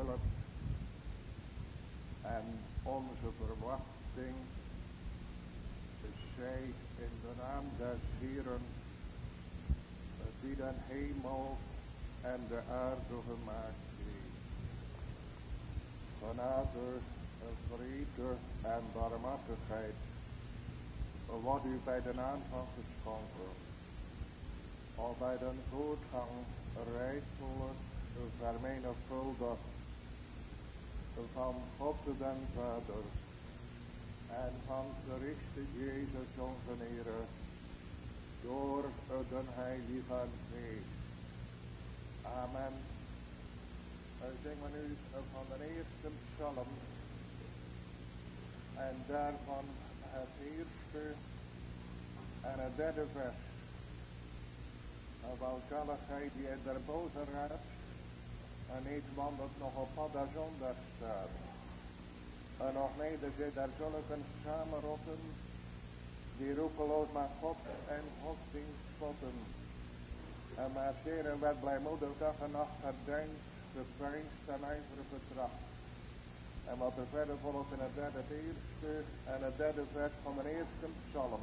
hulp en onze verwachting zij in de naam des Heeren, die den hemel en de aarde gemaakt heeft. Genade, vrede en barmhartigheid wordt u bij de aanvang geschonken, of bij de voortgang rijkelijk vermenigvuldigd van God den Vader en van Christus Jezus onze Heere, door den Heilige Geest. Amen. Zingen we nu van de eerste psalm en daarvan het eerste en het derde vers. Welzaligheid die in der boze raad en niet wandelt nog op pad der zondag staat. En nog neder zit daar zulken samenrotten, die roekeloos maar God en godsdienst spotten. En maar zeer en werd blijmoedig dag en nacht herdenkt, gepijnst en ijverig betracht. En wat er verder volgt in het derde, het eerste en het derde vers van de eerste psalm.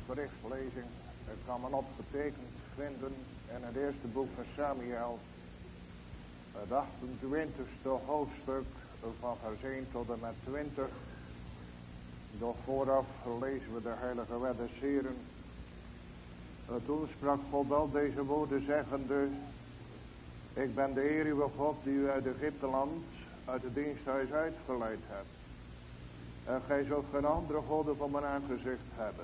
schriftlezing kan men opgetekend vinden in het eerste boek van Samuel, het 28e hoofdstuk van vers 1 tot en met 20. Doch vooraf lezen we de heilige wet des Heren. Toen sprak God al deze woorden zeggende: Ik ben de Heer uw God die u uit Egypteland, uit het diensthuis uitgeleid hebt. En gij zult geen andere goden van mijn aangezicht hebben.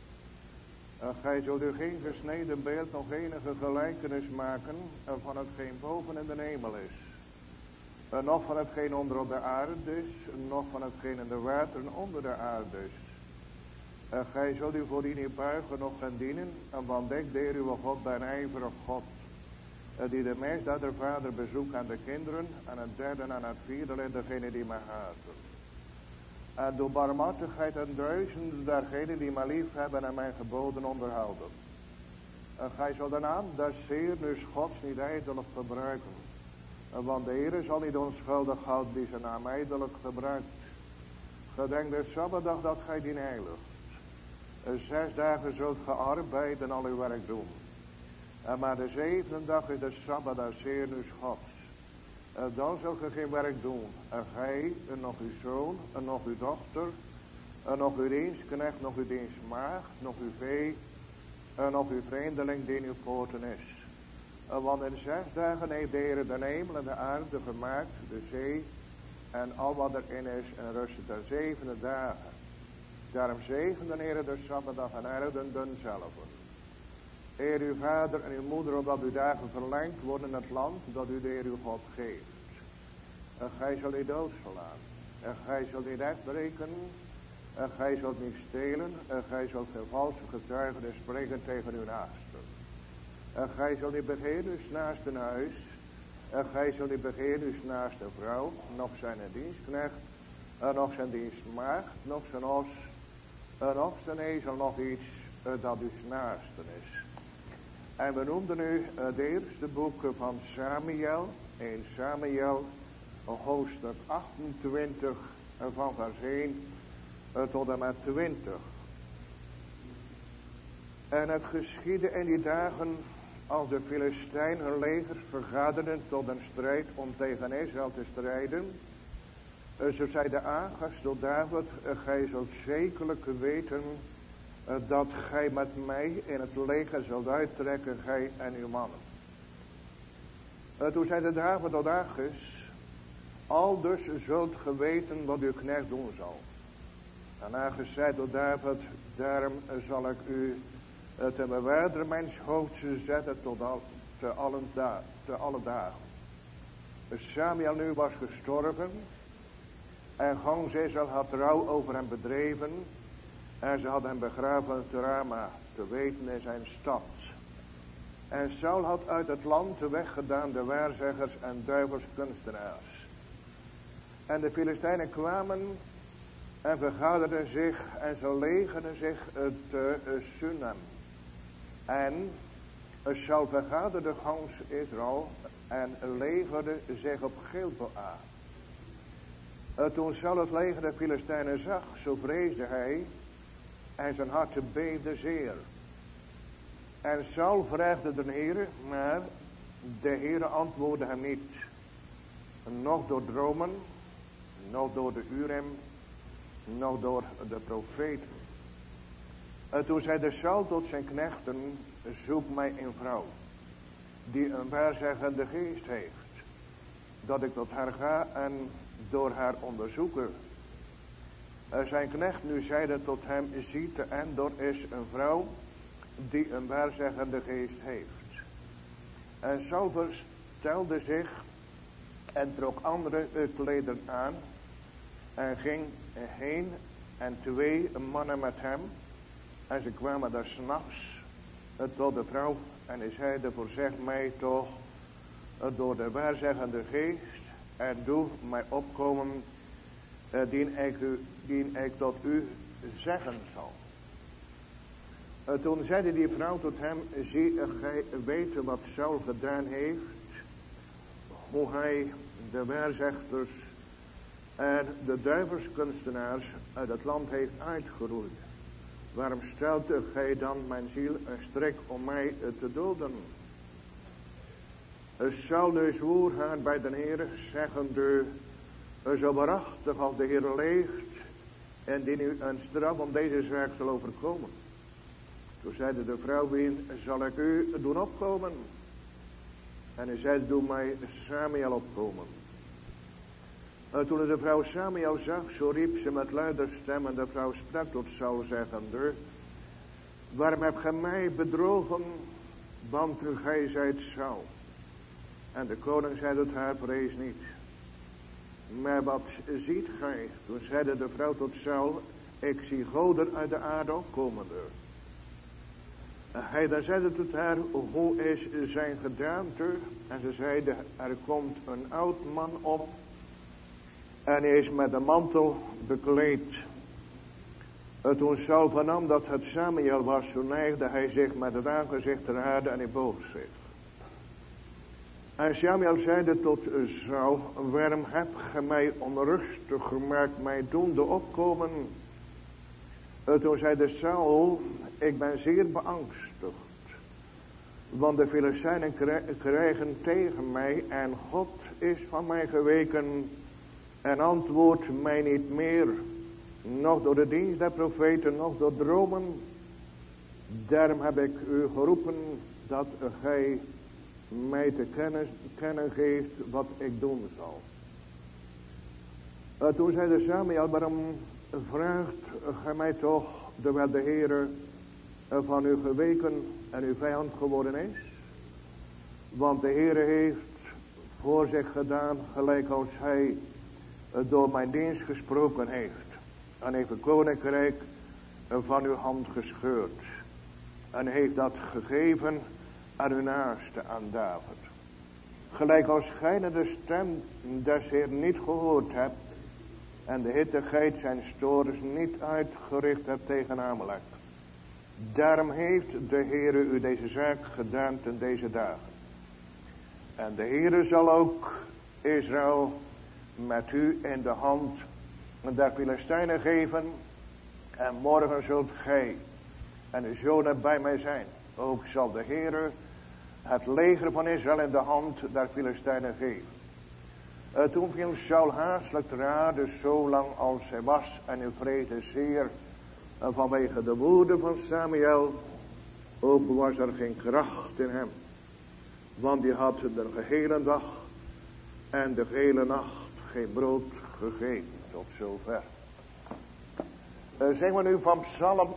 En gij zult u geen gesneden beeld nog enige gelijkenis maken van hetgeen boven in de hemel is. En nog van hetgeen onder op de aarde is, nog van hetgeen in de wateren onder de aarde is. En gij zult u voor die niet buigen nog gaan dienen, en want ik, de Heer uw God, ben ijverig God, die de meest dat de vader bezoekt aan de kinderen, en het derde en het vierde lid degene die mij haten. En door barmhartigheid en duizenden dergenen die mij lief hebben en mijn geboden onderhouden. En gij zult de naam des Heeren dus Gods niet ijdelijk gebruiken. Want de Heer zal niet onschuldig houden die zijn naam ijdelijk gebruikt. Gedenk de Sabbatdag dat gij dien heiligt. 6 dagen zult ge arbeiden en al uw werk doen. Maar de 7e dag is de Sabbat des Heeren dus Gods. Dan zult ge geen werk doen. En gij, en nog uw zoon, en nog uw dochter, en nog uw dienstknecht, nog uw dienstmaagd, nog uw vee, en nog uw vreemdeling die in uw poorten is. Want in 6 dagen heeft de Heer de hemel en de aarde gemaakt, de zee, en al wat erin is, en rustte de 7e dagen. Daarom zegende de Heer de Sabbatdag en herden denzelve. Eer uw vader en uw moeder, opdat uw dagen verlengd worden in het land dat u de Heer uw God geeft. En gij zult niet doodslaan. En gij zult niet uitbreken. En gij zult niet stelen. En gij zult geen valse getuigenis spreken tegen uw naaste. En gij zult niet begeeren uw naaste huis. En gij zult niet begeeren uw naaste vrouw. Nog zijn dienstknecht. En nog zijn dienstmaagd. Nog zijn os. En nog zijn ezel. Nog iets dat uw naaste is. En we noemden nu het eerste boek van Samuel, 1 Samuel, hoofdstuk 28 van vers 1 tot en met 20. En het geschiedde in die dagen als de Filistijnen hun legers vergaderden tot een strijd om tegen Israël te strijden. Zo zei de Agas tot David: gij zult zekerlijk weten dat gij met mij in het leger zult uittrekken, gij en uw mannen. Toen zei de David tot Agas: al dus zult ge weten wat uw knecht doen zal. En Agas zei tot David: daarom zal ik u ten bewaarder mijns hoofds zetten te alle dagen. Samuel nu was gestorven, en gans Israël had rouw over hem bedreven. En ze hadden hem begraven te Rama, te weten in zijn stad. En Saul had uit het land weggedaan de waarzeggers en duivelskunstenaars. En de Filistijnen kwamen en vergaderden zich en ze legerden zich te Sunem. En Saul vergaderde gans Israël en legerde zich op Gilboa. Toen Saul het leger der Filistijnen zag, zo vreesde hij. En zijn hart beefde zeer. En Saul vraagde de Heere, maar de Heere antwoordde hem niet. Nog door dromen, nog door de Urim, nog door de profeten. Toen zei de Saul tot zijn knechten: zoek mij een vrouw die een waarzeggende geest heeft, dat ik tot haar ga en door haar onderzoeken. Zijn knecht nu zeide tot hem: ziet, de Endor is een vrouw die een waarzeggende geest heeft. En Saul verstelde zich en trok andere klederen aan en ging heen en 2 mannen met hem. En ze kwamen daar 's nachts tot de vrouw en hij zeide: voorzeg mij toch door de waarzeggende geest en doe mij opkomen dien ik tot u zeggen zal. Toen zeide die vrouw tot hem: zie, gij weet wat Saul gedaan heeft, hoe hij de waarzegsters en de duivelskunstenaars uit het land heeft uitgeroeid. waarom stelt gij dan mijn ziel een strik om mij te doden? Saul dus zwoer haar bij de Heer, zeggende, zo waarachtig als de Heer leeft, en die nu een straf om deze zaak zal overkomen. Toen zeide de vrouw weer, zal ik u doen opkomen? En hij zei, doe mij Samuel opkomen. Toen de vrouw Samuel zag, zo riep ze met luider stem, en de vrouw sprak tot Saul, zeggende, waarom hebt gij mij bedrogen, want gij zijt Saul? En de koning zei tot haar, vrees niet. Maar wat ziet gij? Toen zeide de vrouw tot Saul, ik zie goden uit de aarde opkomende. Hij dan zeide tot haar, hoe is zijn gedaante? En ze zeide, er komt een oud man op, en hij is met een mantel bekleed. Toen Saul vernam dat het Samuel was, zo neigde hij zich met het aangezicht ter aarde en hij boog zich. En Samuel zeide tot Saul, waarom hebt ge mij onrustig gemaakt, mij doende opkomen? Toen zeide Saul, ik ben zeer beangstigd, want de Filistijnen krijgen tegen mij en God is van mij geweken en antwoordt mij niet meer, nog door de dienst der profeten, nog door dromen. Daarom heb ik u geroepen dat gij mij te kennen geeft wat ik doen zal. Toen zeide Samuel, waarom vraagt gij mij toch, terwijl de Heere van u geweken en uw vijand geworden is? Want de Heere heeft voor zich gedaan, gelijk als hij door mijn dienst gesproken heeft. En heeft het koninkrijk van uw hand gescheurd. En heeft dat gegeven aan uw naaste, aan David. Gelijk als gij de stem des Heer niet gehoord hebt, en de hittigheid zijn stores niet uitgericht hebt tegen Amalek. Daarom heeft de Heere u deze zaak gedaan ten deze dagen. En de Heere zal ook Israël met u in de hand der Filistijnen geven. En morgen zult gij en uw zonen bij mij zijn. Ook zal de Heere het leger van Israël in de hand der Filistijnen geven. Toen viel Saul haastelijk te rade, zo lang als hij was, en hij vreesde zeer vanwege de woede van Samuel. Ook was er geen kracht in hem, want die had de gehele dag en de gehele nacht geen brood gegeten. Tot zover. Zingen we nu van Psalm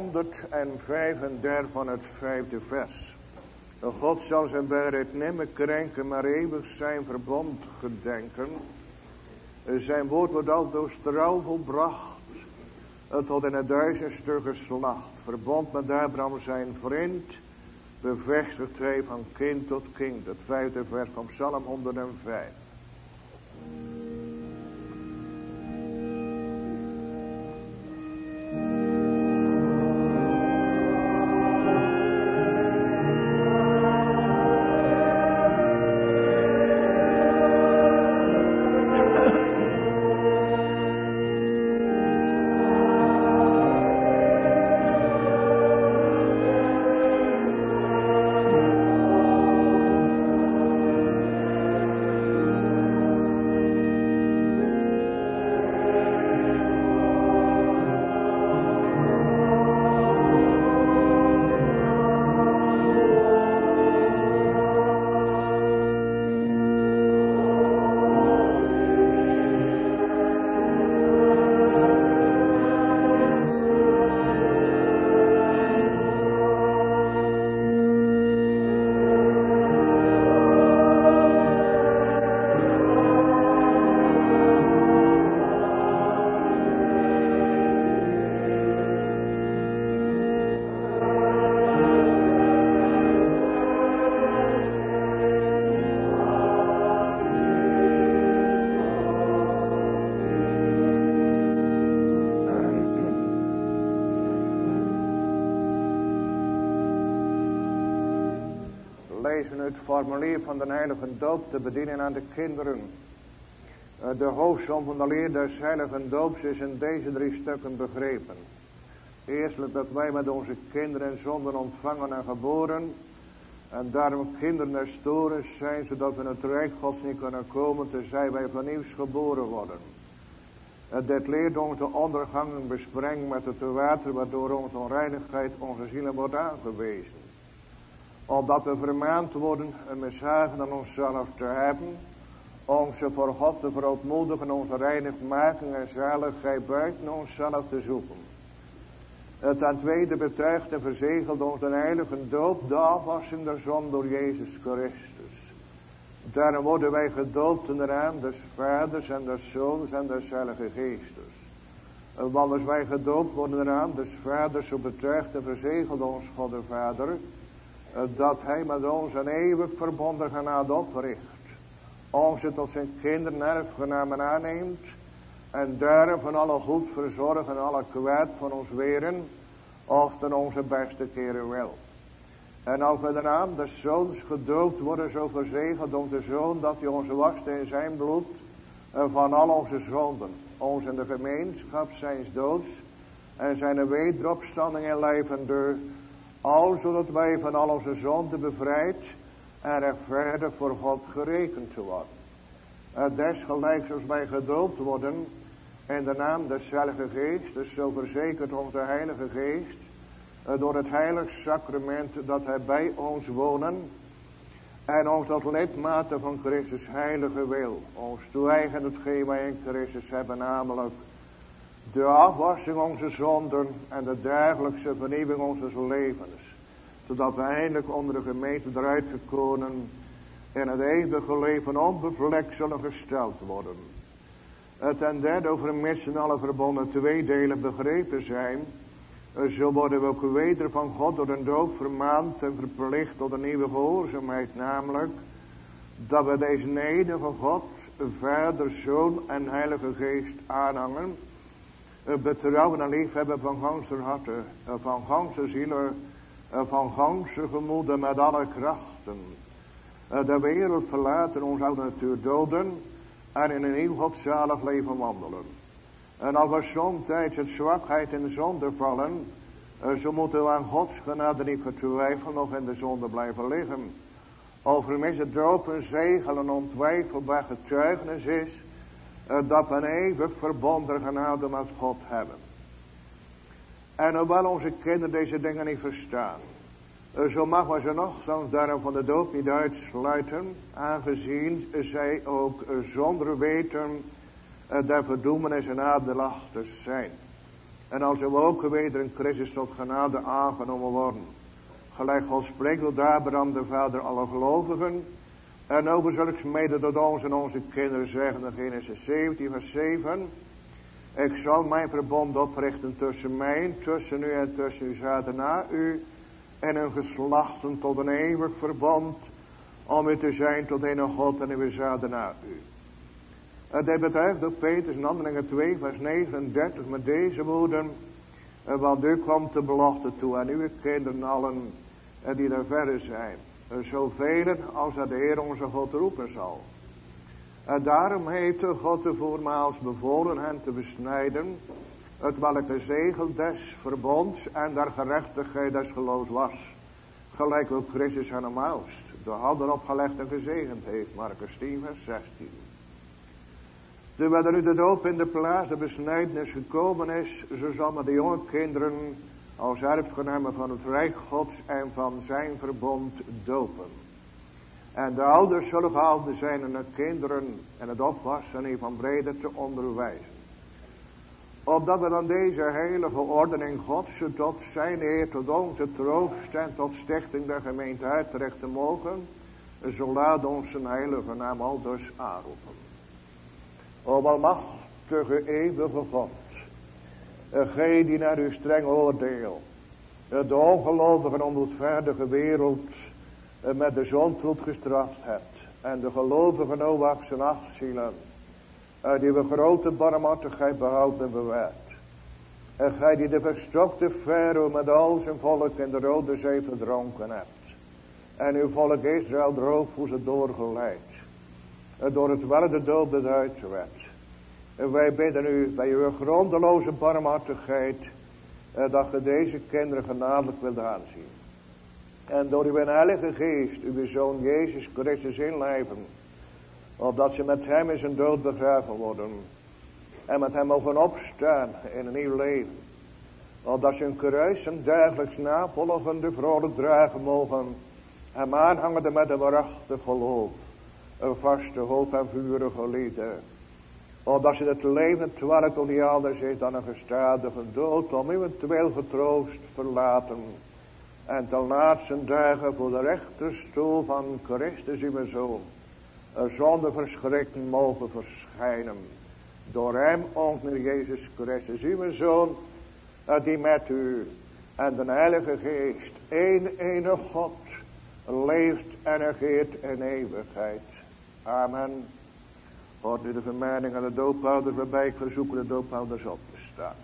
135 van het 5e vers. God zal zijn waarheid nimmer krenken, maar eeuwig zijn verbond gedenken. Zijn woord wordt altoos trouw volbracht, tot in het duizendste geslacht. Verbond met Abraham zijn vriend, bevestigt hij van kind tot kind. Het 5e vers van Psalm 105. Het formulier van de heilige doop te bedienen aan de kinderen. De hoofdsom van de leer des heiligen doops is in deze 3 stukken begrepen. Eerstelijk dat wij met onze kinderen en zonden ontvangen en geboren. En daarom kinderen des torens zijn, zodat we in het rijk Gods niet kunnen komen, tenzij wij van nieuws geboren worden. Dit leert ons de ondergangen besprengen met het water, waardoor onze onreinigheid onze zielen wordt aangewezen. Opdat we vermaand worden een mishagen aan onszelf te hebben, onze voor God te verootmoedigen, onze reinigmaking en zaligheid buiten onszelf te zoeken. Ten tweede betuigt en verzegelt ons de heilige doop, de afwassing der zon door Jezus Christus. Daarom worden wij gedoopt in de naam des Vaders en des Zoons en des Heilige Geestes. Want als wij gedoopt worden in de naam des Vaders, zo betuigt en verzegelt ons God de Vader, dat hij met ons een eeuwig verbonden genade opricht. Ons tot zijn kinderen erfgenamen aanneemt. En daarom van alle goed verzorgen en alle kwaad van ons weren. Of ten onze beste keren wil. En als we de naam des Zoons gedoopt worden, zo verzegelt onze Zoon dat hij ons wast in zijn bloed. Van al onze zonden. Ons in de gemeenschap zijns doods. En zijn wederopstanding in lijf en deur. Al zodat wij van al onze zonden bevrijd. En rechtvaardig voor God gerekend te worden. Desgelijks als wij gedoopt worden in de naam des Heilige Geest, dus zo verzekert ons de Heilige Geest door het heilig sacrament dat hij bij ons wonen en ons tot lidmate van Christus heilige wil, ons toe-eigenen hetgeen wij in Christus hebben, namelijk de afwassing onze zonden en de dagelijkse vernieuwing onze levens, zodat we eindelijk onder de gemeente eruit gekomen in het eeuwige leven onbevlekt zullen gesteld worden. Ten derde, overmits alle verbonden twee delen begrepen zijn, zo worden we ook weder van God door een doop vermaand en verplicht tot een nieuwe gehoorzaamheid, namelijk dat we deze neder van God, Vader, Zoon en Heilige Geest aanhangen, betrouwen en liefhebben van ganser harte, van ganse zielen, van ganse gemoeden met alle krachten. De wereld verlaten, ons oude natuur doden en in een nieuw godzalig leven wandelen. En als we somtijds het zwakheid in de zonde vallen, zo moeten we aan Gods genade niet vertwijfelen of in de zonde blijven liggen. Overmis het doop een zegel en ontwijfelbaar getuigenis is, dat we een eeuwig verbonden genade met God hebben. En hoewel onze kinderen deze dingen niet verstaan, zo mag we ze nogthans daarom van de doop niet uitsluiten, aangezien zij ook zonder weten der verdoemenis en adelachtig zijn. En als we ook weder in Christus tot genade aangenomen worden, gelijk God spreekt tot Abraham de vader alle gelovigen, en over zulks mede tot ons en onze kinderen zeggen in Genesis 17 vers 7, ik zal mijn verbond oprichten tussen mij, tussen u en tussen uw zaden na u, en hun geslachten tot een eeuwig verbond, om u te zijn tot een God en uw zaden na u. Dat betuigt ook Petrus in Handelingen 2 vers 39 met deze woorden, want u komt de belofte toe aan uw kinderen allen die er verre zijn, zoveel als dat de Heer onze God roepen zal. Daarom heeft God de voormaals bevolen hen te besnijden, het welke zegel des verbonds en der gerechtigheid des geloofs was, gelijk ook Christus aan hem oudst de handen opgelegd en gezegend heeft, Markus 10 vers 16. Terwijl er nu de doop in de plaats de besnijdenis gekomen is, zo zal met de jonge kinderen als erfgenamen van het rijk Gods en van zijn verbond dopen. En de ouders zullen gehouden zijn en de kinderen en het opwassen en van brede te onderwijzen. Opdat we dan deze heilige ordening Gods tot zijn eer, tot onze troost en tot stichting der gemeente uitrichten mogen, zo laat ons zijn heilige naam aldus aanroepen. O almachtige eeuwige God, gij die naar uw streng oordeel de ongelovige en onboedvaardige wereld met de zondvloed gestraft hebt, en de gelovigen Noach zijn 8 zielen, die we grote barmhartigheid behouden en bewaard. En gij die de verstokte Farao met al zijn volk in de Rode Zee verdronken hebt, en uw volk Israël droogvoets doorgeleid, door het wel de dood beduid werd. En wij bidden u bij uw grondeloze barmhartigheid, dat je deze kinderen genadelijk wilt aanzien. En door uw heilige geest, uw Zoon Jezus Christus inlijven, opdat ze met hem in zijn dood begraven worden. En met hem mogen opstaan in een nieuw leven. Opdat ze hun kruis en dagelijks navolgende vrolijk dragen mogen. Hem aanhangende met een waarachtig geloof. Een vaste hoop en vurige liefde. Opdat ze het leven terwijl het niet anders is dan een gestadige dood. Om eventueel getroost verlaten. En ten laatste dagen voor de rechterstoel van Christus uw Zoon. Zonder verschrikking mogen verschijnen. Door hem, onze Jezus Christus, uw Zoon, die met u en de Heilige Geest, één God, leeft en regeert in eeuwigheid. Amen. Hoort u de vermaning aan de doophouders, waarbij ik verzoek de doophouders op te staan.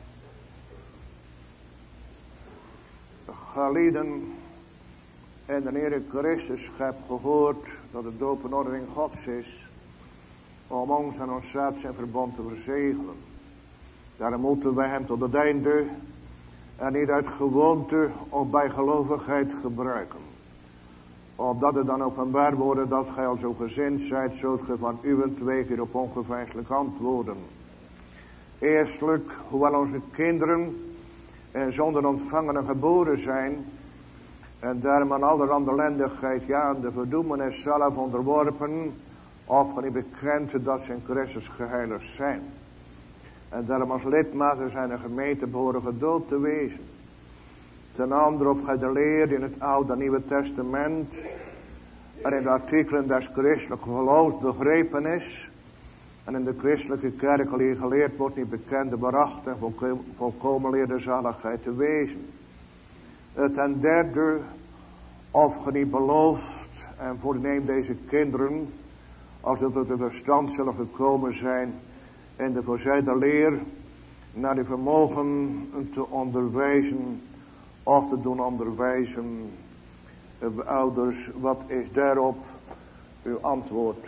Gelieden, en de Heer Christus hebt gehoord dat de doop een ordening Gods is, om ons en ons zaad zijn verbond te verzegelen. Daarom moeten wij hem tot het einde en niet uit gewoonte of bij gelovigheid gebruiken. Opdat het dan openbaar wordt dat gij al zo gezind zijt, zult ge van uwentwege hierop ongeveinselijk antwoorden. Eerstelijk, hoewel onze kinderen zonder ontvangenen geboren zijn, en daarom aan allerhande ellendigheid, ja, aan de verdoemenis zelf onderworpen, of ge niet bekend dat ze in Christus geheiligd zijn. En daarom als lidmaten zijn de gemeente behoren gedoopt te wezen. Ten andere of gij de leer in het Oude en Nieuwe Testament en in de artikelen des christelijke geloofs begrepen is. En in de christelijke kerk al hier geleerd wordt niet bekende beracht en volkomen leerde zaligheid te wezen. Ten derde, of ge niet belooft en voorneemt deze kinderen, als het tot de verstand zullen gekomen zijn, in de voorzijde leer, naar uw vermogen te onderwijzen, of te doen onderwijzen. Ouders, wat is daarop uw antwoord?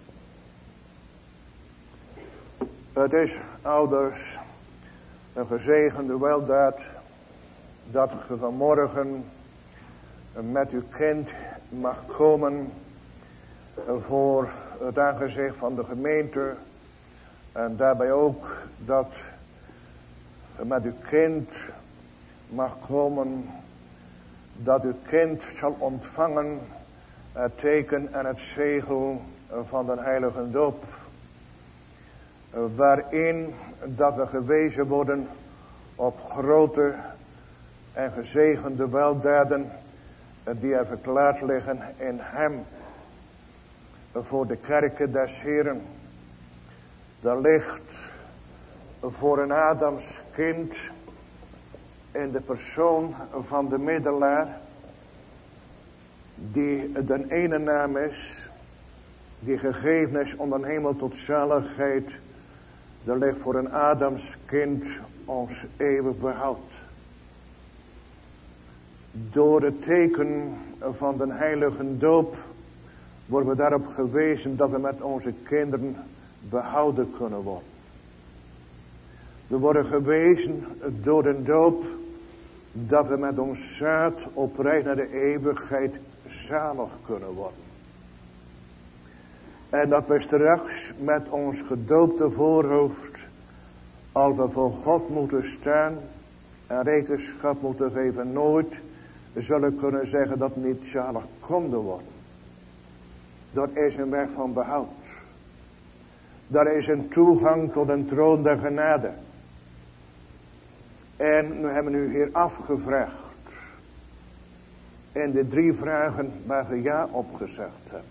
Het is, ouders, een gezegende weldaad dat ge vanmorgen met uw kind mag komen voor het aangezicht van de gemeente. En daarbij ook dat ge met uw kind mag komen, dat uw kind zal ontvangen het teken en het zegel van de heilige doop. Waarin dat we gewezen worden op grote en gezegende weldaden die er verklaard liggen in hem. Voor de kerken des Heren. Er ligt voor een Adams kind in de persoon van de middelaar, die de ene naam is, die gegeven is om de hemel tot zaligheid. Er ligt voor een Adams kind ons eeuwig behoud. Door het teken van de heilige doop worden we daarop gewezen dat we met onze kinderen behouden kunnen worden. We worden gewezen door de doop dat we met ons zaad op reis naar de eeuwigheid zalig kunnen worden. En dat we straks met ons gedoopte voorhoofd, als we voor God moeten staan en rekenschap moeten geven, nooit zullen kunnen zeggen dat we niet zalig konden worden. Dat is een weg van behoud. Dat is een toegang tot een troon der genade. En we hebben u hier afgevraagd. En de 3 vragen waar je ja op gezegd hebt.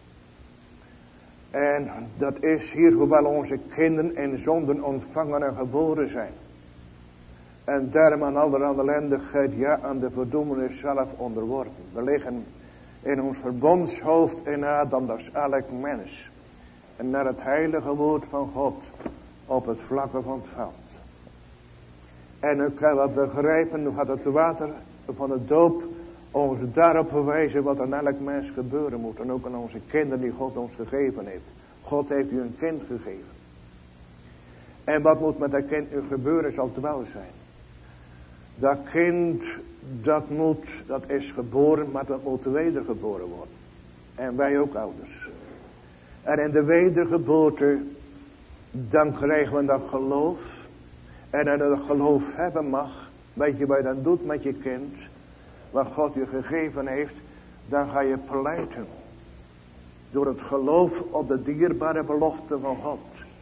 En dat is hier hoewel onze kinderen in zonden ontvangen en geboren zijn. En daarom aan allerhande ellendigheid, ja aan de verdoemenis zelf onderworpen. We liggen in ons verbondshoofd in Adam, dat is elk mens. En naar het heilige woord van God op het vlakke van het veld. En nu kan we begrijpen, nu gaat het water van de doop ons daarop wijzen wat aan elk mens gebeuren moet. En ook aan onze kinderen die God ons gegeven heeft. God heeft u een kind gegeven. En wat moet met dat kind nu gebeuren, zal het wel zijn. Dat kind, dat is geboren, maar dat moet wedergeboren worden. En wij ook ouders. En in de wedergeboorte, dan krijgen we dat geloof. En als je dat geloof hebben mag, weet je wat je dan doet met je kind, wat God je gegeven heeft, dan ga je pleiten. Door het geloof op de dierbare belofte van God.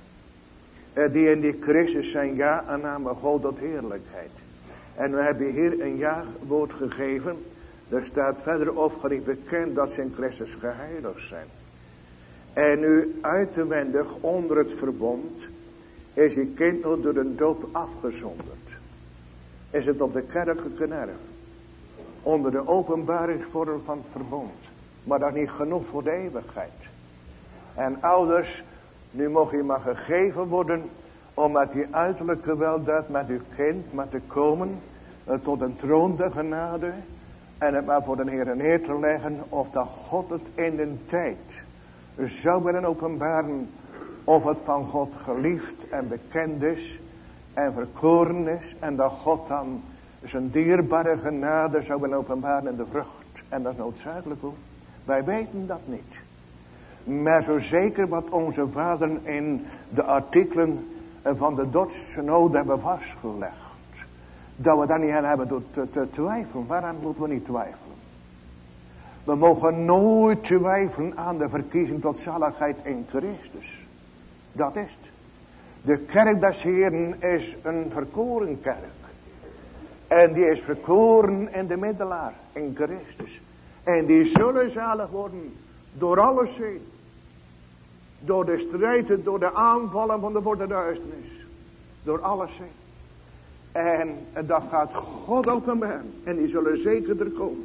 Die in die Christus zijn ja en namen God tot heerlijkheid. En we hebben hier een ja-woord gegeven. Er staat verder opgericht bekend dat ze in Christus geheiligd zijn. En nu uitwendig onder het verbond is je kind nog door een doop afgezonderd. Is het op de kerkelijke nerf. Onder de openbaringsvorm van het verbond. Maar dat is niet genoeg voor de eeuwigheid. En ouders, nu mag je maar gegeven worden om met die uiterlijke weldaad met uw kind maar te komen tot een troon der genade en het maar voor de Heer neer te leggen of dat God het in de tijd zou willen openbaren of het van God geliefd en bekend is en verkoren is en dat God dan zijn dierbare genade zou willen openbaren in de vrucht. En dat is noodzakelijk hoor. Wij weten dat niet. Maar zo zeker wat onze vaderen in de artikelen van de Dordtse Nood hebben vastgelegd. Dat we daar niet aan hebben te twijfelen. Waaraan moeten we niet twijfelen? We mogen nooit twijfelen aan de verkiezing tot zaligheid in Christus. Dat is het. De kerk des Heeren is een verkoren kerk. En die is verkoren in de middelaar, in Christus. En die zullen zalig worden door alles heen. Door de strijd, door de aanvallen van de duisternis. Door alles heen. En dat gaat God openbaren. En die zullen zeker er komen.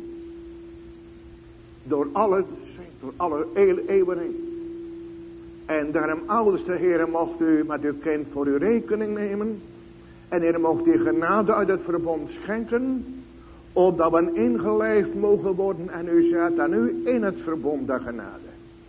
Door alles heen, door alle eeuwen heen. En daarom ouders de Heer mocht u met uw kind voor uw rekening nemen. En Heer mocht die genade uit het verbond schenken. Opdat we ingelijfd mogen worden. En u zet aan u in het verbond der genade.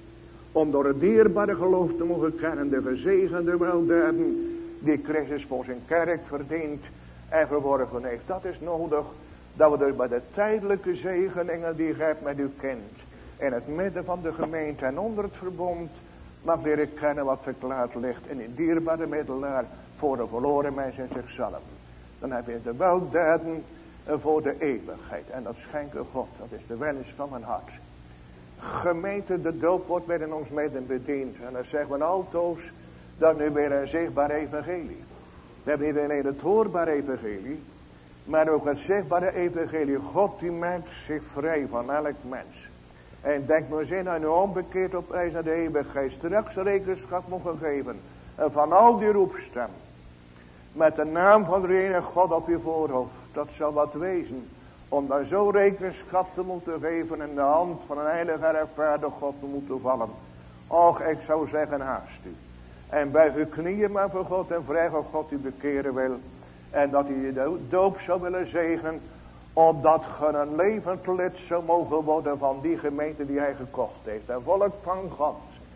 Om door het dierbare geloof te mogen kennen. De gezegende weldaden. Die Christus voor zijn kerk verdient. En verworven heeft. Dat is nodig. Dat we dus bij de tijdelijke zegeningen die gij hebt met uw kind. In het midden van de gemeente en onder het verbond. Mag leren kennen wat verklaard ligt. In een dierbare middelaar. Voor de verloren mens in zichzelf. Dan heb je de weldaden voor de eeuwigheid. En dat schenken God. Dat is de wens van mijn hart. Gemeente, de doop wordt weer in ons midden bediend. En dan zeggen we altoos. Dat nu weer een zichtbaar evangelie. We hebben niet alleen het hoorbaar evangelie. Maar ook het zichtbare evangelie. God die maakt zich vrij van elk mens. En denk maar eens in, aan u onbekeerd op reis naar de eeuwigheid. Straks rekenschap mogen geven. Van al die roepstem. Met de naam van de enige God op je voorhoofd. Dat zal wat wezen. Om dan zo rekenschap te moeten geven. In de hand van een heilige en rechtvaardige God te moeten vallen. Och, ik zou zeggen haast u. En buig uw knieën maar voor God. En vraag of God u bekeren wil. En dat hij je doop zou willen zegenen. Opdat ge een levend lid zou mogen worden van die gemeente die hij gekocht heeft. En volk van God.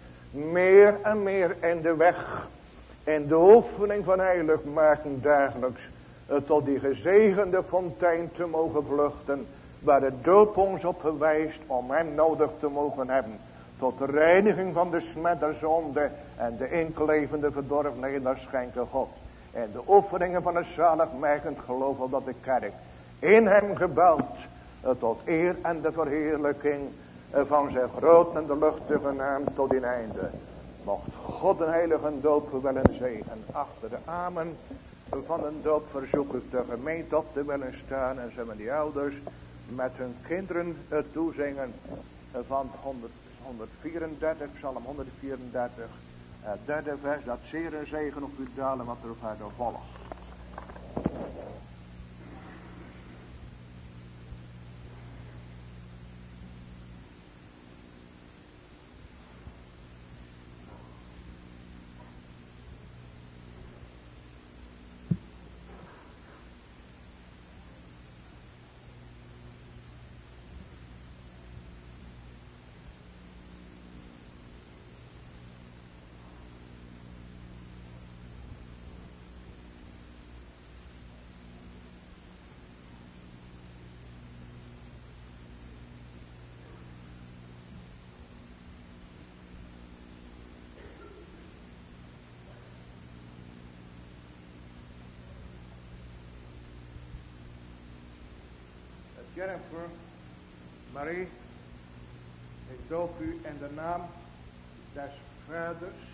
Meer en meer in de weg. In de oefening van heilig maken dagelijks. Tot die gezegende fontein te mogen vluchten. Waar de doop ons op gewijst om hem nodig te mogen hebben. Tot de reiniging van de smet der zonde. En de inklevende verdorvenheden daar schenken God. En de oefeningen van het zaligmakend geloof opdat de kerk in hem gebouwd. Tot eer en de verheerlijking van zijn groot en de luchtige naam tot in einde. Mocht God een heilige doop willen zegen. Achter de amen van een doop verzoek ik de gemeente op te willen staan. En zullen die ouders met hun kinderen toezingen van 134, psalm 134. Het derde vers, dat zeer een zegen op u dalen wat er verder volgt. Jennifer, Marie, ik doop u in de naam des Vaders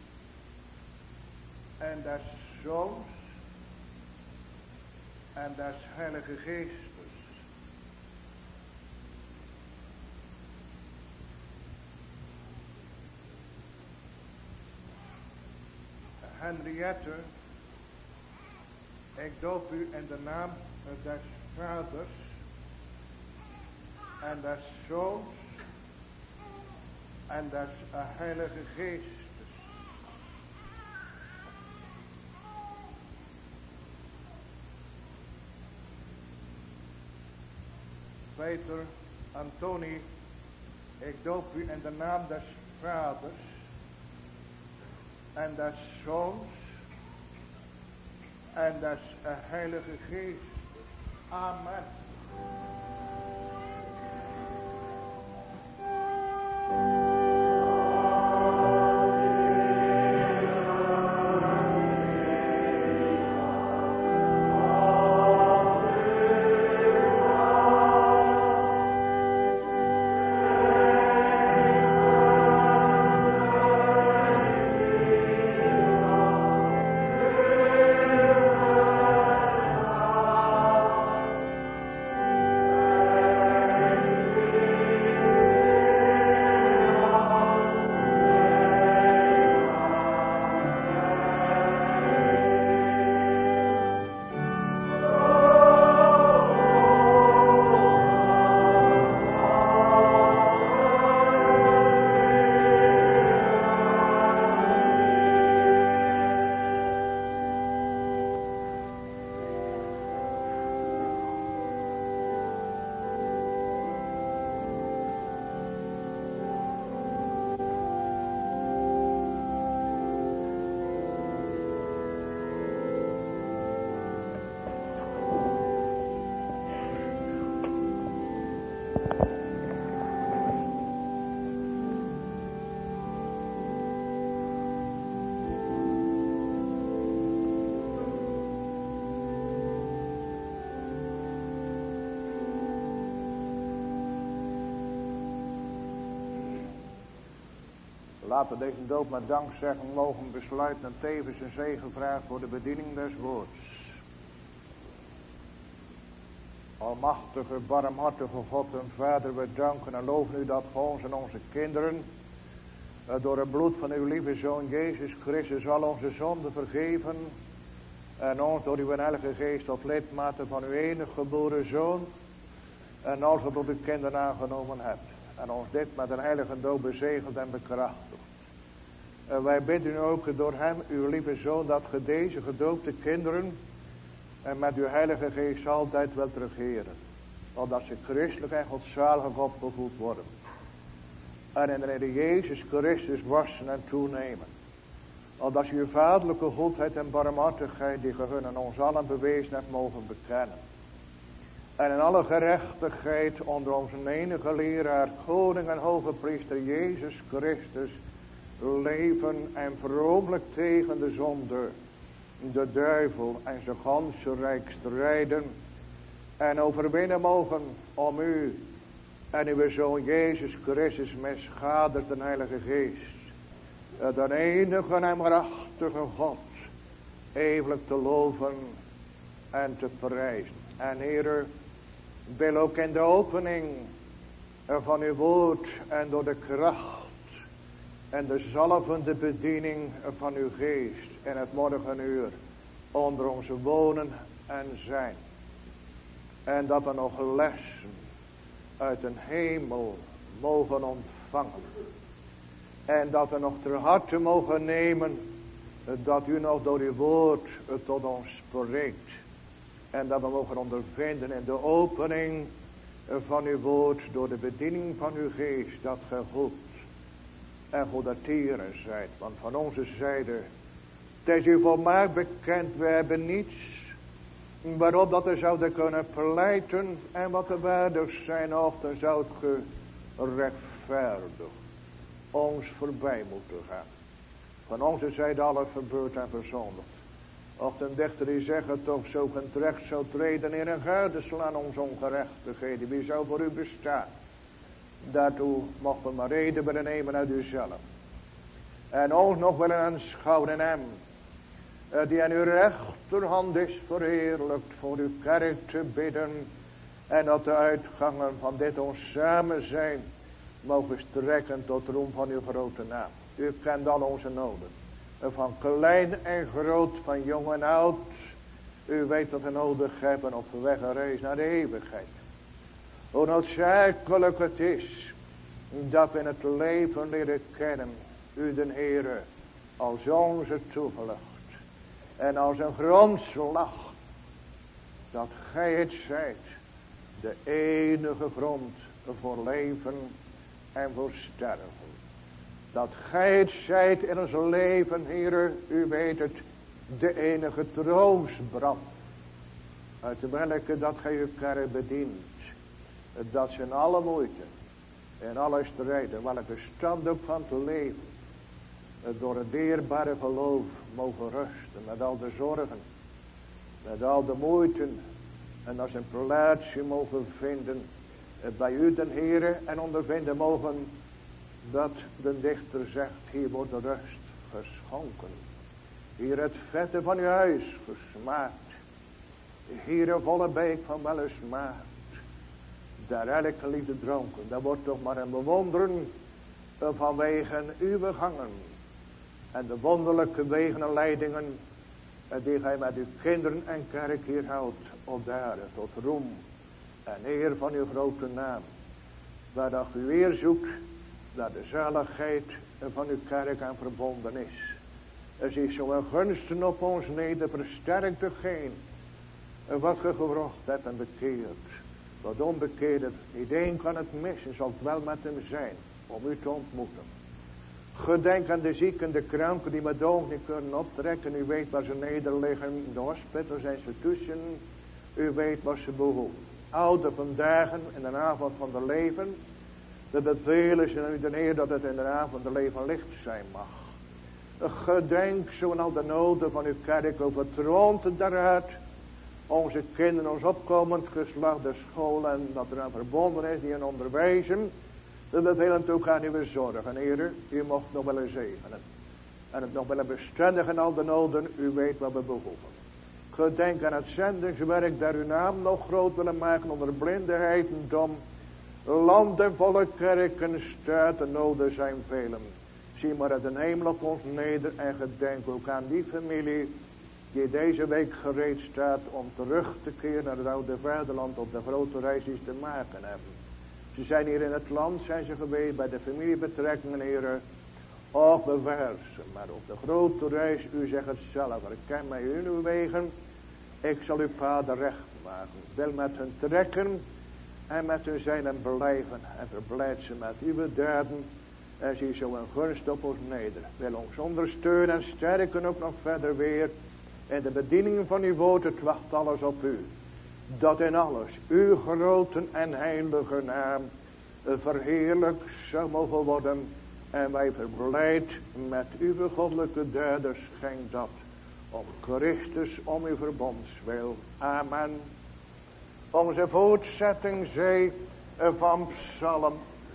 en des Zoons en des Heilige Geestes. Henriette, ik doop u in de naam des Vaders en des Zoons en des Heilige Geestes. Peter, Antoni, ik doop u in de naam des Vaders en des Zoons en des Heilige Geestes. Amen. Laten we deze doop met dankzegging mogen besluiten en tevens een zegen vragen voor de bediening des woords. Almachtige, barmhartige God en Vader, we danken en loven u dat voor ons en onze kinderen door het bloed van uw lieve Zoon Jezus Christus al onze zonden vergeven en ons door uw Heilige Geest tot lidmaten van uw enige geboren Zoon en als we tot uw kinderen aangenomen hebt. En ons dit met een heilige doop bezegeld en bekrachtigd. En wij bidden u ook door hem, uw lieve Zoon, dat ge deze gedoopte kinderen en met uw Heilige Geest altijd wilt regeren. Opdat ze christelijk en godzalig opgevoed worden. En in de Heer Jezus Christus wassen en toenemen. Opdat ze uw vaderlijke goedheid en barmhartigheid die ge hun en ons allen bewezen hebt mogen bekennen. En in alle gerechtigheid onder onze enige leraar, koning en hoge priester Jezus Christus leven en vroomlijk tegen de zonde, de duivel en zijn ganse rijk strijden en overwinnen mogen om u en uw Zoon Jezus Christus met schaders den Heilige Geest, de enige en waarachtige God, eeuwig te loven en te prijzen. En Heere, wil ook in de opening van uw woord en door de kracht en de zalvende bediening van uw geest in het morgenuur onder ons wonen en zijn. En dat we nog lessen uit een hemel mogen ontvangen. En dat we nog ter harte mogen nemen dat u nog door uw woord tot ons spreekt. En dat we mogen ondervinden in de opening van uw woord door de bediening van uw geest dat ge goed en goedertieren zijt. Want van onze zijde, het is u volmaakt bekend, we hebben niets waarop dat we zouden kunnen pleiten en wat de waardig zijn of dan zou het gerechtvaardigd ons voorbij moeten gaan. Van onze zijde alles verbeurd en verzondigd. Of de dichter die zegt toch zo kunt recht zo treden in een gade slaan ons ongerechtigheden. Wie zou voor u bestaan? Daartoe mocht we maar reden willen nemen uit uzelf. En ons nog willen aanschouwen in hem. Die aan uw rechterhand is verheerlijkt voor uw kerk te bidden. En dat de uitgangen van dit ons samen zijn mogen strekken tot roem van uw grote naam. U kent al onze noden. Van klein en groot, van jong en oud. U weet wat we nodig hebben op de weg een reis naar de eeuwigheid. Hoe noodzakelijk het is dat we in het leven leren kennen. U den Heere als onze toevlucht. En als een grondslag. Dat gij het zijt. De enige grond voor leven en voor sterven. Dat gij het zijt in ons leven, Heere, u weet het, de enige troostbrand. Uit welke dat gij uw kerk bedient. Dat ze in alle moeite, in alle strijden, welke stand ook van te leven, door het dierbare geloof mogen rusten, met al de zorgen, met al de moeiten, en als een plaatsje mogen vinden bij u den Heere, en ondervinden mogen dat de dichter zegt, hier wordt de rust geschonken. Hier het vette van uw huis gesmaakt. Hier een volle beek van wellesmaakt. Daar elke liefde dronken. Dat wordt toch maar een bewonderen vanwege uw gangen. En de wonderlijke wegen en leidingen die gij met uw kinderen en kerk hier houdt. Op daar tot roem en eer van uw grote naam. Waar dat u weer zoekt. Dat de zaligheid van uw kerk aan verbonden is. Er is zo'n gunsten op ons neder, versterkt degene wat ge gevraagd hebt en bekeerd. Wat onbekeerd niet één kan het missen, zal het wel met hem zijn, om u te ontmoeten. Gedenk aan de zieken, de kranken die met oog niet kunnen optrekken. U weet waar ze nederliggen, in de hospitals en instituten. U weet wat ze behoeven. Oude vandaag en de avond van de leven. Dat het veel is en u de Heer dat het in de avond de leven licht zijn mag. Gedenk zo aan al de noden van uw kerk, overtroont het daaruit. Onze kinderen, ons opkomend geslacht, de school en dat er aan verbonden is, die hen onderwijzen. Dat het heel en toe gaan uw zorgen, Heer. U mocht nog willen zegenen. En het nog willen bestendigen al de noden, u weet wat we behoeven. Gedenk aan het zendingswerk, daar uw naam nog groot willen maken onder blindenheid en dom. Land en volk, kerken, staat, en noden zijn velen. Zie maar uit de hemel op ons neder en gedenk ook aan die familie die deze week gereed staat om terug te keren naar het oude vaderland op de grote reis die ze te maken hebben. Ze zijn hier in het land, zijn ze geweest bij de familiebetrekkingen, heren. Och, bewaar ze, maar op de grote reis, u zegt het zelf, ken mij in uw wegen, ik zal uw paden recht maken. Wil met hun trekken en met hun zijn en blijven en verblijd ze met uw daden. En zie zo een gunst op ons neder. Wil ons ondersteunen en sterken ook nog verder weer. In de bediening van uw woord, het wacht alles op u. Dat in alles uw grote en heilige naam verheerlijk zou mogen worden. En wij verblijd met uw goddelijke daden schenk dat. Om Christus, om uw verbondswil. Amen. Onze voortzetting zij van Psalm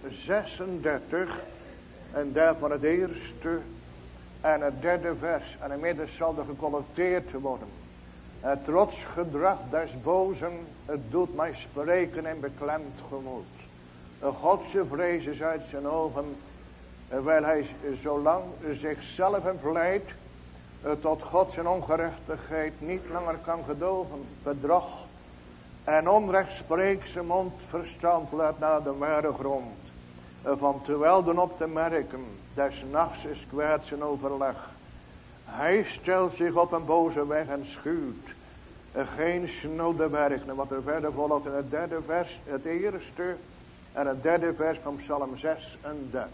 36. En daarvan het eerste en het derde vers. En inmiddels zal er gecollecteerd worden. Het trotsgedrag des bozen, het doet mij spreken en beklemd gemoed. De Godse vrees is uit zijn ogen, wijl hij zolang zichzelf verleidt, tot God zijn ongerechtigheid niet langer kan gedogen. Bedrog en onrecht spreekt zijn mond, verstand laat naar de ware grond. Van terwijl dan op te merken, des nachts is kwaad zijn overleg. Hij stelt zich op een boze weg en schuwt geen snode werken. Wat er verder volgt in het derde vers, het eerste en het derde vers van Psalm 36.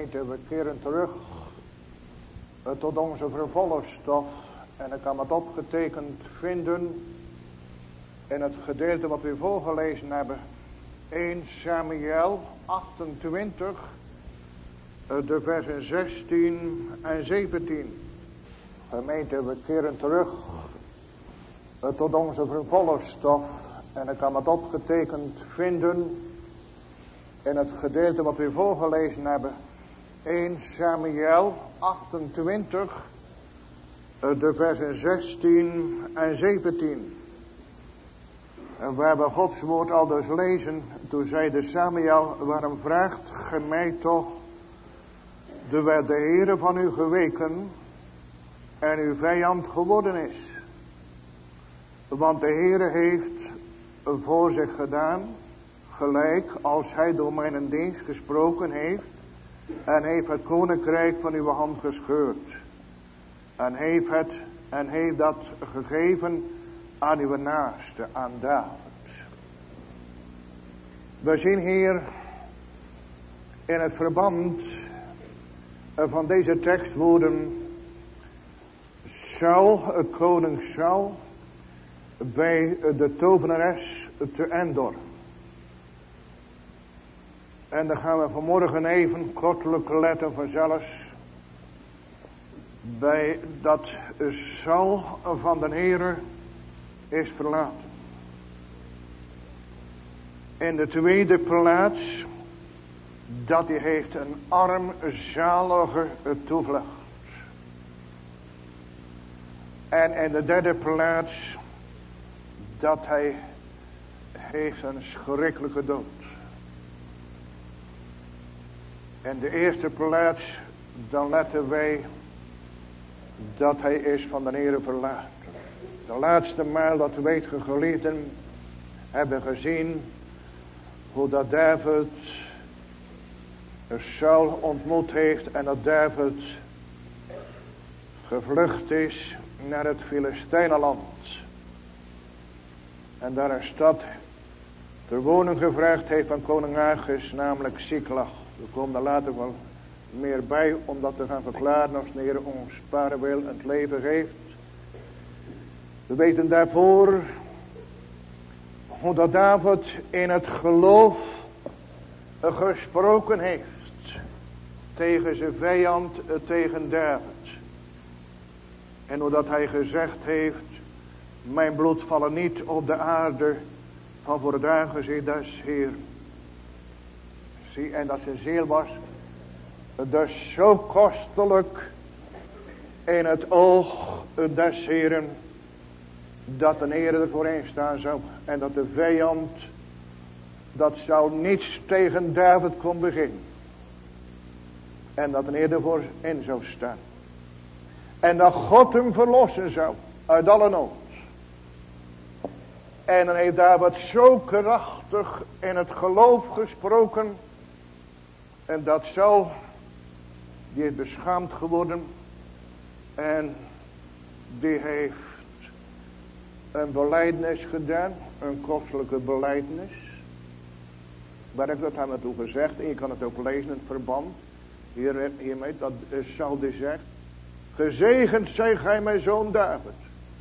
Gemeente, we keren terug tot onze vervolgstof. En ik kan het opgetekend vinden in het gedeelte wat we voorgelezen hebben. 1 Samuel 28, de versen 16 en 17. Gemeente, we keren terug tot onze vervolgstof. En ik kan het opgetekend vinden in het gedeelte wat we voorgelezen hebben. 1 Samuel 28, de versen 16 en 17. En waar we Gods woord al dus lezen, toen zeide Samuel, waarom vraagt ge mij toch, dewijl de Heere van u geweken en uw vijand geworden is. Want de Heere heeft voor zich gedaan, gelijk als hij door mijn dienst gesproken heeft, en heeft het koninkrijk van uw hand gescheurd. En heeft dat gegeven aan uw naaste, aan David. We zien hier in het verband van deze tekstwoorden Saul, koning Saul, bij de tovenares te Endor. En dan gaan we vanmorgen even kortelijk letten vanzelfs bij dat Saul van den Heere is verlaten. In de tweede plaats dat hij heeft een armzalige toevlucht. En in de derde plaats dat hij heeft een schrikkelijke dood. In de eerste plaats dan letten wij dat hij is van de Heere verlaten. De laatste maal dat weet ge geliefden hebben gezien hoe dat David Saul ontmoet heeft en dat David gevlucht is naar het Filistijnenland. En daar een stad ter woning gevraagd heeft van koning Agis, namelijk Siklag. We komen daar later wel meer bij om dat te gaan verklaren als de Heer ons sparen wil en het leven geeft. We weten daarvoor hoe dat David in het geloof gesproken heeft tegen zijn vijand, tegen David. En hoe dat hij gezegd heeft, mijn bloed vallen niet op de aarde van voor het aangezicht des Heer. Zie, en dat zijn ziel was dus zo kostelijk in het oog des Heeren, dat de Heer er voorheen staan zou. En dat de vijand, dat zou niets tegen David kon beginnen. En dat de Heer ervoor in zou staan. En dat God hem verlossen zou uit alle nood. En dan heeft David zo krachtig in het geloof gesproken. En dat Saul, die is beschaamd geworden. En die heeft een belijdenis gedaan. Een kostelijke belijdenis. Waar ik dat aan naartoe gezegd. En je kan het ook lezen in het verband. Hiermee dat Saul die zegt. Gezegend zij gij mijn zoon David.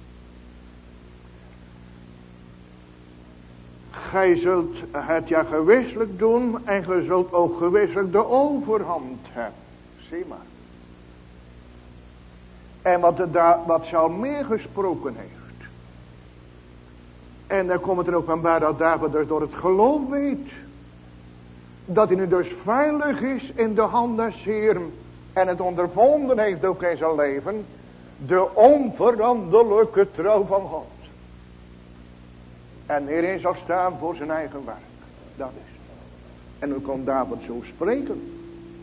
Gij zult het ja gewisselijk doen. En gij zult ook gewisselijk de overhand hebben. Zie maar. En wat Saul meer gesproken heeft. En dan komt het er ook aan bij dat David dus door het geloof weet. Dat hij nu dus veilig is in de hand des Heeren. En het ondervonden heeft ook in zijn leven. De onveranderlijke trouw van God. En hierin zal staan voor zijn eigen werk. Dat is het. En hoe kon David zo spreken?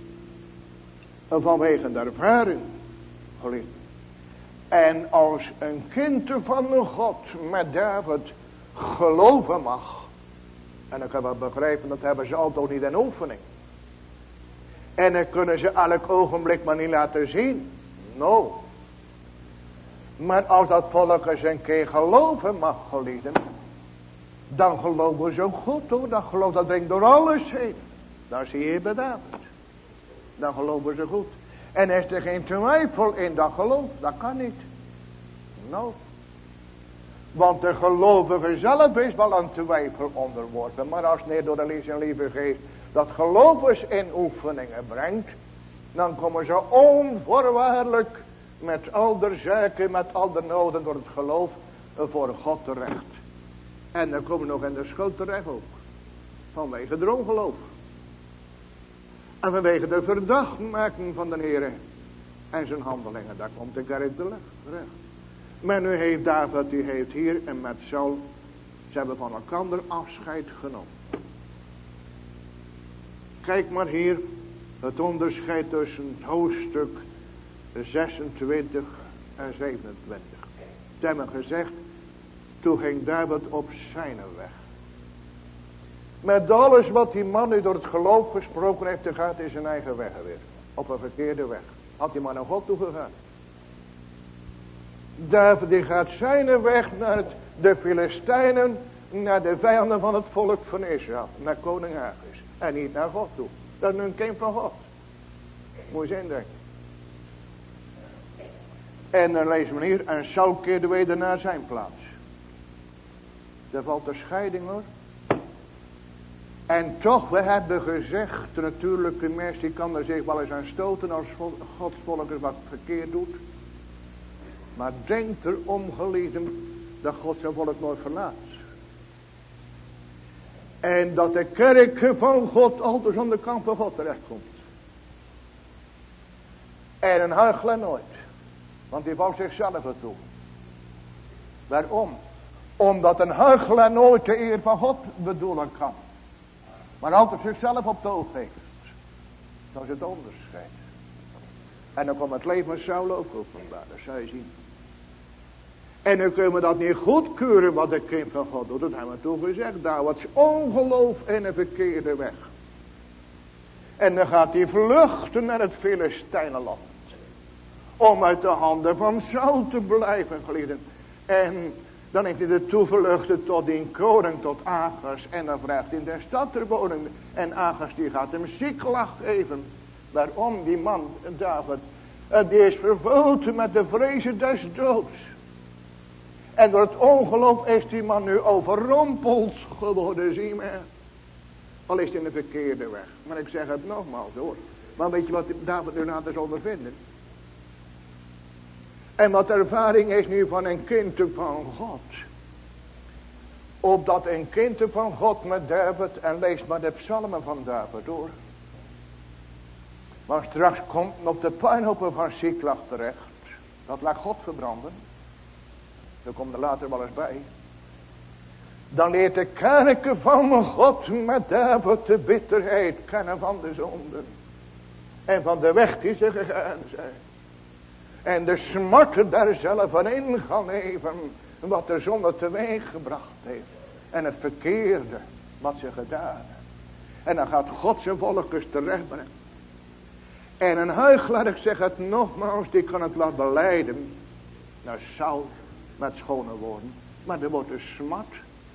Vanwege de ervaring. En als een kind van een God met David geloven mag. En ik kan wel begrijpen, dat hebben ze altijd niet in oefening. En dan kunnen ze elk ogenblik maar niet laten zien. No. Maar als dat volk eens een keer geloven mag, geliefden. Dan geloven ze ook goed hoor. Dat geloof dat brengt door alles heen. Daar zie je bij David. dan geloven ze goed. En is er geen twijfel in dat geloof, dat kan niet. Nou. Want de gelovige zelf is wel aan twijfel onderworpen. Maar als neer door de lieve geest dat gelovers in oefeningen brengt, dan komen ze onvoorwaardelijk met al de zaken, met al de noden door het geloof voor God terecht. En dan komen we nog in de schuld terecht ook. Vanwege het ongeloof. En vanwege de verdachtmaking van de Heer en zijn handelingen. Daar komt de kerk terecht. Maar nu heeft David, die heeft hier en met Saul, ze hebben van elkaar afscheid genomen. Kijk maar hier, het onderscheid tussen het hoofdstuk 26 en 27. Ze hebben gezegd, toen ging David op zijn weg. Met alles wat die man nu door het geloof gesproken heeft, te gaat in zijn eigen weg weer. Op een verkeerde weg. Had hij maar naar God toe gegaan. David die gaat zijn weg naar de Filistijnen, naar de vijanden van het volk van Israël. Naar koning Agis. En niet naar God toe. Dat is een kind van God. Moet je eens indenken. En dan lezen we hier, en Saul keerde weer naar zijn plaats. Daar valt de scheiding hoor. En toch, we hebben gezegd, natuurlijk, een mens die kan er zich wel eens aan stoten als Gods volk wat verkeerd doet. Maar denk erom, geliefden, dat God zijn volk nooit verlaat. En dat de kerk van God altijd aan de kant van God terechtkomt. En een huichelaar nooit. Want die valt zichzelf ertoe. Waarom? Omdat een huichelaar nooit de eer van God bedoelen kan. Maar altijd zichzelf op het oog heeft. Dat is het onderscheid. En dan komt het leven van Saul ook openbaar. Dat zou je zien. En dan kunnen we dat niet goedkeuren wat de kind van God doet. Dat hebben we toen gezegd. Daar wordt ongeloof in een verkeerde weg. En dan gaat hij vluchten naar het Filistijnenland. Om uit de handen van Saul te blijven glijden. En dan heeft hij de toevluchten tot die koning, tot Agis. En dan vraagt hij in de stad te wonen. En Agis die gaat hem Siklag geven. Waarom die man, David, die is vervuld met de vrezen des doods. En door het ongeloof is die man nu overrompeld geworden, zie je maar. Al is hij in de verkeerde weg. Maar ik zeg het nogmaals hoor. Maar weet je wat David nu laat eens ondervinden? En wat ervaring is nu van een kind van God. Opdat een kind van God met David, en lees maar de psalmen van David hoor. Maar straks komt op de puinhopen van Siklag terecht. Dat laat God verbranden. Dat komt er later wel eens bij. Dan leert de kerk van God met David de bitterheid kennen van de zonden. En van de weg die ze gegaan zijn. En de smarten daar zelf van in gaan leven. Wat de zonde teweeg gebracht heeft. En het verkeerde wat ze gedaan hebben. En dan gaat God zijn volkers terechtbrengen. En een huichelaar, ik zeg het nogmaals, die kan het laten belijden. Naar Saul met schone woorden. Maar er wordt de smart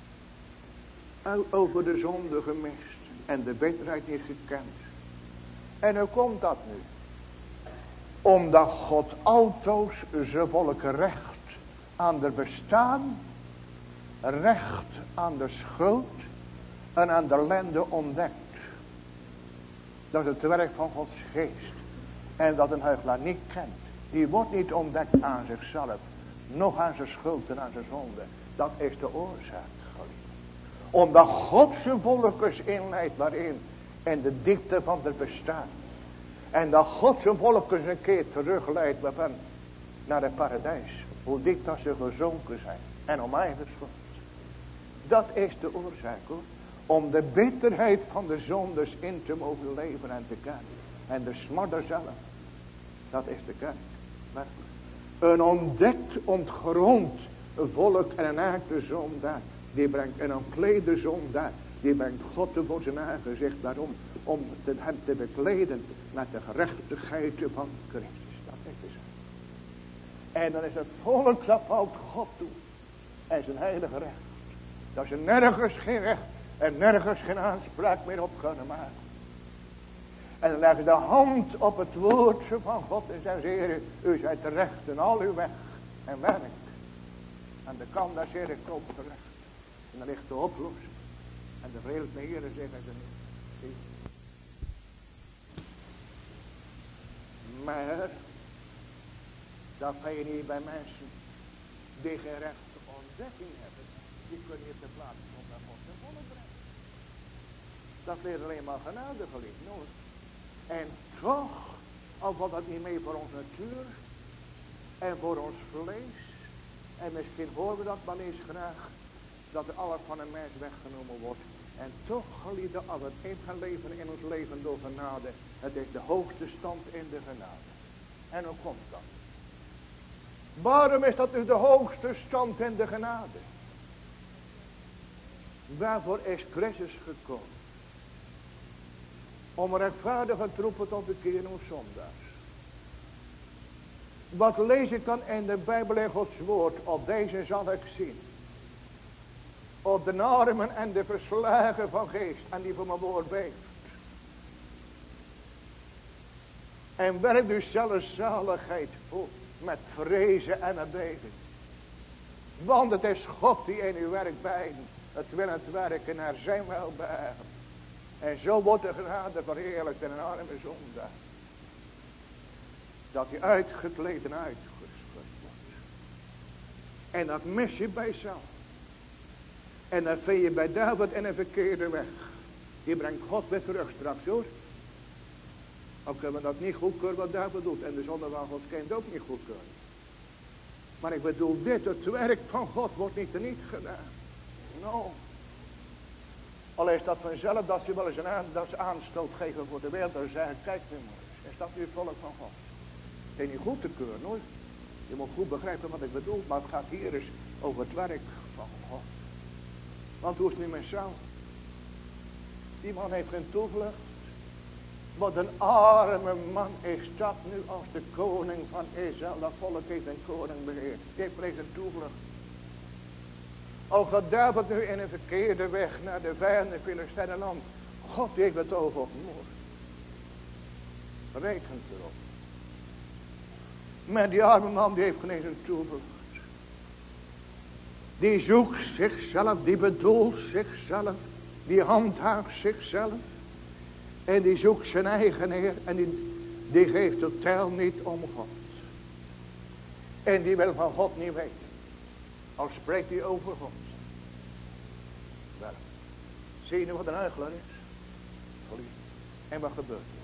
over de zonde gemist. En de bitterheid niet gekend. En hoe komt dat nu? Omdat God altoos zijn volk recht aan de bestaan, recht aan de schuld en aan de ellende ontdekt. Dat is het werk van Gods geest. En dat een huichelaar niet kent. Die wordt niet ontdekt aan zichzelf. Nog aan zijn schuld en aan zijn zonde. Dat is de oorzaak. Omdat God zijn volkers inleidt waarin. En de diepte van het bestaan. En dat God zijn volkers een keer terugleidt waarvan naar het paradijs. Hoe diep dat ze gezonken zijn. En om eigen schuld. Dat is de oorzaak hoor. Om de bitterheid van de zondes in te mogen leven en te kennen. En de smart zelf. Dat is de kerk. Een ontdekt, ontgrond volk en een naakte zondaar. Die brengt een ontklede zondaar. Die brengt God voor zijn aangezicht. Daarom om hem te bekleden met de gerechtigheid van Christus. Dat is het. En dan is het volk dat valt God toe. En zijn heilige recht. Dat ze nergens geen recht en nergens geen aanspraak meer op kunnen maken. En dan leggen ze de hand op het woord van God en zeggen ze, Heer, u zijt terecht in al uw weg en werk. En de kan daar zeer ik op terecht. En dan ligt de oplossing. En de vrede met Heer zeggen ze niet. Zie. Maar dat ga je niet bij mensen die geen rechte ontdekking hebben. Die kunnen je te plaatsen om naar God en volle brengen. Dat leert alleen maar genade geliefd nooit. En toch, al valt dat niet mee voor onze natuur en voor ons vlees. En misschien horen we dat wel eens graag, dat er alles van een mens weggenomen wordt. En toch, geliefde, als het een gaan leven in ons leven door genade, het is de hoogste stand in de genade. En hoe komt dat? Waarom is dat dus de hoogste stand in de genade? Waarvoor is Christus gekomen? Om rechtvaardige troepen tot de keren om zondaars. Wat lees ik dan in de Bijbel en Gods woord? Op deze zal ik zien. Op de armen en de verslagen van geest. En die voor mijn woord beeft. En werk dus zelfs zaligheid voor. Met vrezen en met beven. Want het is God die in uw werk beiden. Het wil het werken naar zijn welbehagen. En zo wordt de genade verheerlijkt in een arme zondaar. Dat hij uitgekleed en uitgeschud wordt. En dat mis je bij zelf. En dat vind je bij David in een verkeerde weg. Die brengt God weer terug straks hoor. Ook kunnen we dat niet goedkeuren wat David doet. En de zonde van Gods kind ook niet goedkeuren. Maar ik bedoel dit, het werk van God wordt niet teniet gedaan. No. Al is dat vanzelf dat ze wel eens een aanstoot geven voor de wereld. Dan zeggen, kijk nu maar eens. Is dat nu volk van God? Het is niet goed te keuren hoor. Je moet goed begrijpen wat ik bedoel. Maar het gaat hier eens over het werk van God. Want hoe is het nu met Saul? Die man heeft geen toevlucht. Wat een arme man is dat nu als de koning van Israël. Dat volk heeft een koning beheerd. Die heeft geen toevlucht. Al gaat David nu in een verkeerde weg naar de vijanden Filistijnenland. God heeft het oog op moord. Rekent erop. Maar die arme man die heeft geen eens een toevlucht. Die zoekt zichzelf, die bedoelt zichzelf. Die handhaaft zichzelf. En die zoekt zijn eigen Heer. En die geeft totaal niet om God. En die wil van God niet weten. Al spreekt hij over God. Wel. Zie je nu wat een huichelaar is? En wat gebeurt er?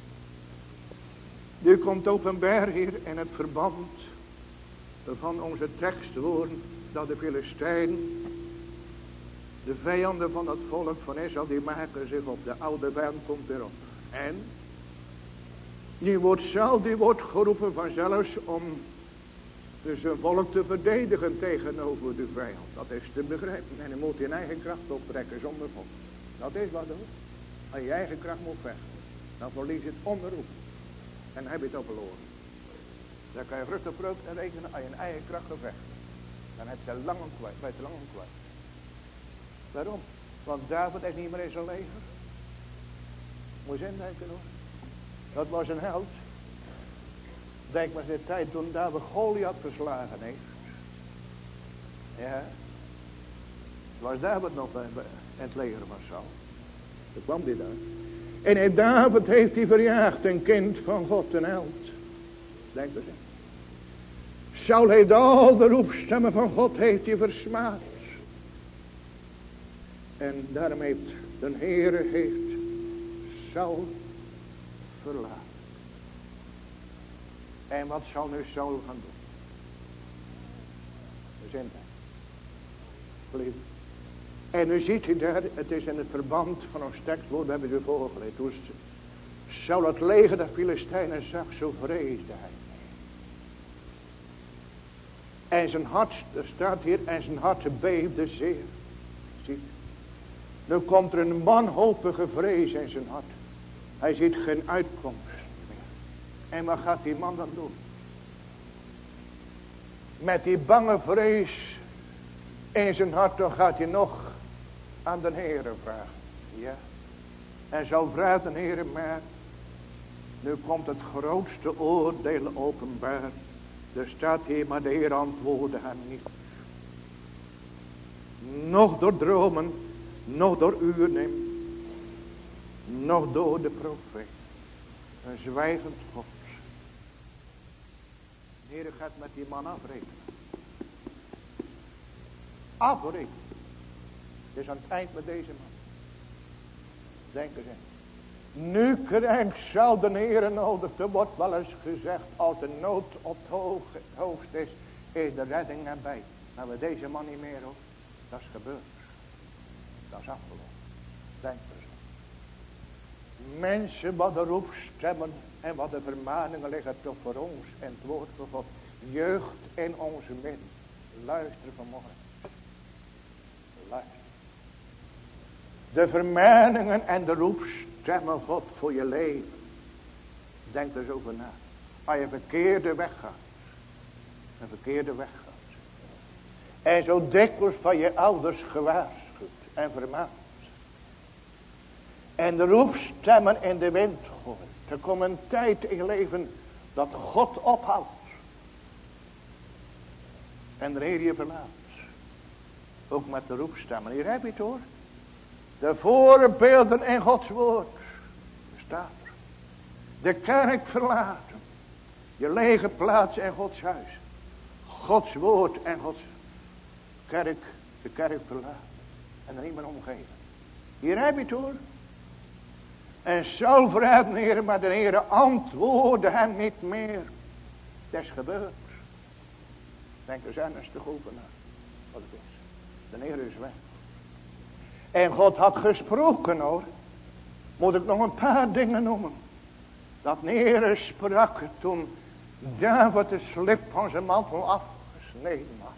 Nu komt openbaar hier in het verband van onze tekstwoorden. Dat de Filistijnen, de vijanden van het volk van Israël, die maken zich op. De oude vijand komt weer op. En nu wordt Saul, die wordt geroepen vanzelfs om zijn volk te verdedigen tegenover de vijand. Dat is te begrijpen. En hij moet in eigen kracht optrekken zonder God. Dat is wat hoor. Als je eigen kracht moet vechten, dan verlies je het onderroep. En dan heb je het al verloren. Dan kan je rustig op rekenen als je in eigen kracht gevecht. Dan heb je lang kwijt. Ben je lang kwijt. Waarom? Want David is niet meer in zijn leger. Moet je eens indenken hoor. Dat was een held. Denk maar eens de tijd toen David Goliath verslagen heeft. Ja. Was David nog in het leger van Saul. Toen kwam hij daar. En in David heeft hij verjaagd een kind van God, een held. Denk eens in. Saul heeft al de roepstemmen van God heeft hij versmaad. En daarom heeft de Heere heeft Saul verlaten. En wat zal nu Saul gaan doen? Zin geliefd. En nu ziet u daar, het is in het verband van ons tekstwoord, we hebben het u voorgelezen. Hoe Saul het leger der Filistijnen zag, zo vreesde hij. En zijn hart, er staat hier, en zijn hart beefde zeer. Ziet. Nu komt er een wanhopige vrees in zijn hart. Hij ziet geen uitkomst meer. En wat gaat die man dan doen? Met die bange vrees in zijn hart, dan gaat hij nog aan de Heere vragen. Ja. En zo vraagt de Heere maar, Nu komt het grootste oordeel openbaar. Er staat hier, maar de Heer antwoordde hem niet. Nog door dromen, nog door uren, nog door de profeet. Een zwijgend God. De Heer gaat met die man afrekenen. Afrekenen. Het is aan het eind met deze man. Denken ze. Nu krijgt zal de Heer nodig. Er wordt wel eens gezegd. Als de nood op het hoogst is. Is de redding erbij. Maar met deze man niet meer hoor. Dat is gebeurd. Dat is afgelopen. Denk er zo. Mensen wat de roepstemmen. En wat de vermaningen liggen toch voor ons. En het woord van God. Jeugd in onze midden. Luister vanmorgen. Luister. De vermaningen en de roepstemmen God voor je leven. Denk er eens over na. Als je verkeerde weg gaat. Een verkeerde weg gaat. En zo dikwijls van je ouders gewaarschuwd en vermaand. En de roepstemmen in de wind gooit. Er komt een tijd in je leven dat God ophoudt. En de Heer je verlaat. Ook met de roepstemmen. Hier heb je het hoor. De voorbeelden in Gods woord. Staat er. De kerk verlaten. Je lege plaats in Gods huis. Gods woord en Gods kerk. De kerk verlaten. En er niet meer omgeven. Hier heb je het hoor. En Saul vraagt de Heer, maar de Heer antwoordde hem niet meer. Dat is gebeurd. Denk er ernstig over na. Wat het is. De Heer is weg. En God had gesproken hoor. Moet ik nog een paar dingen noemen. Dat de Heer sprak toen David de slip van zijn mantel afgesneden had.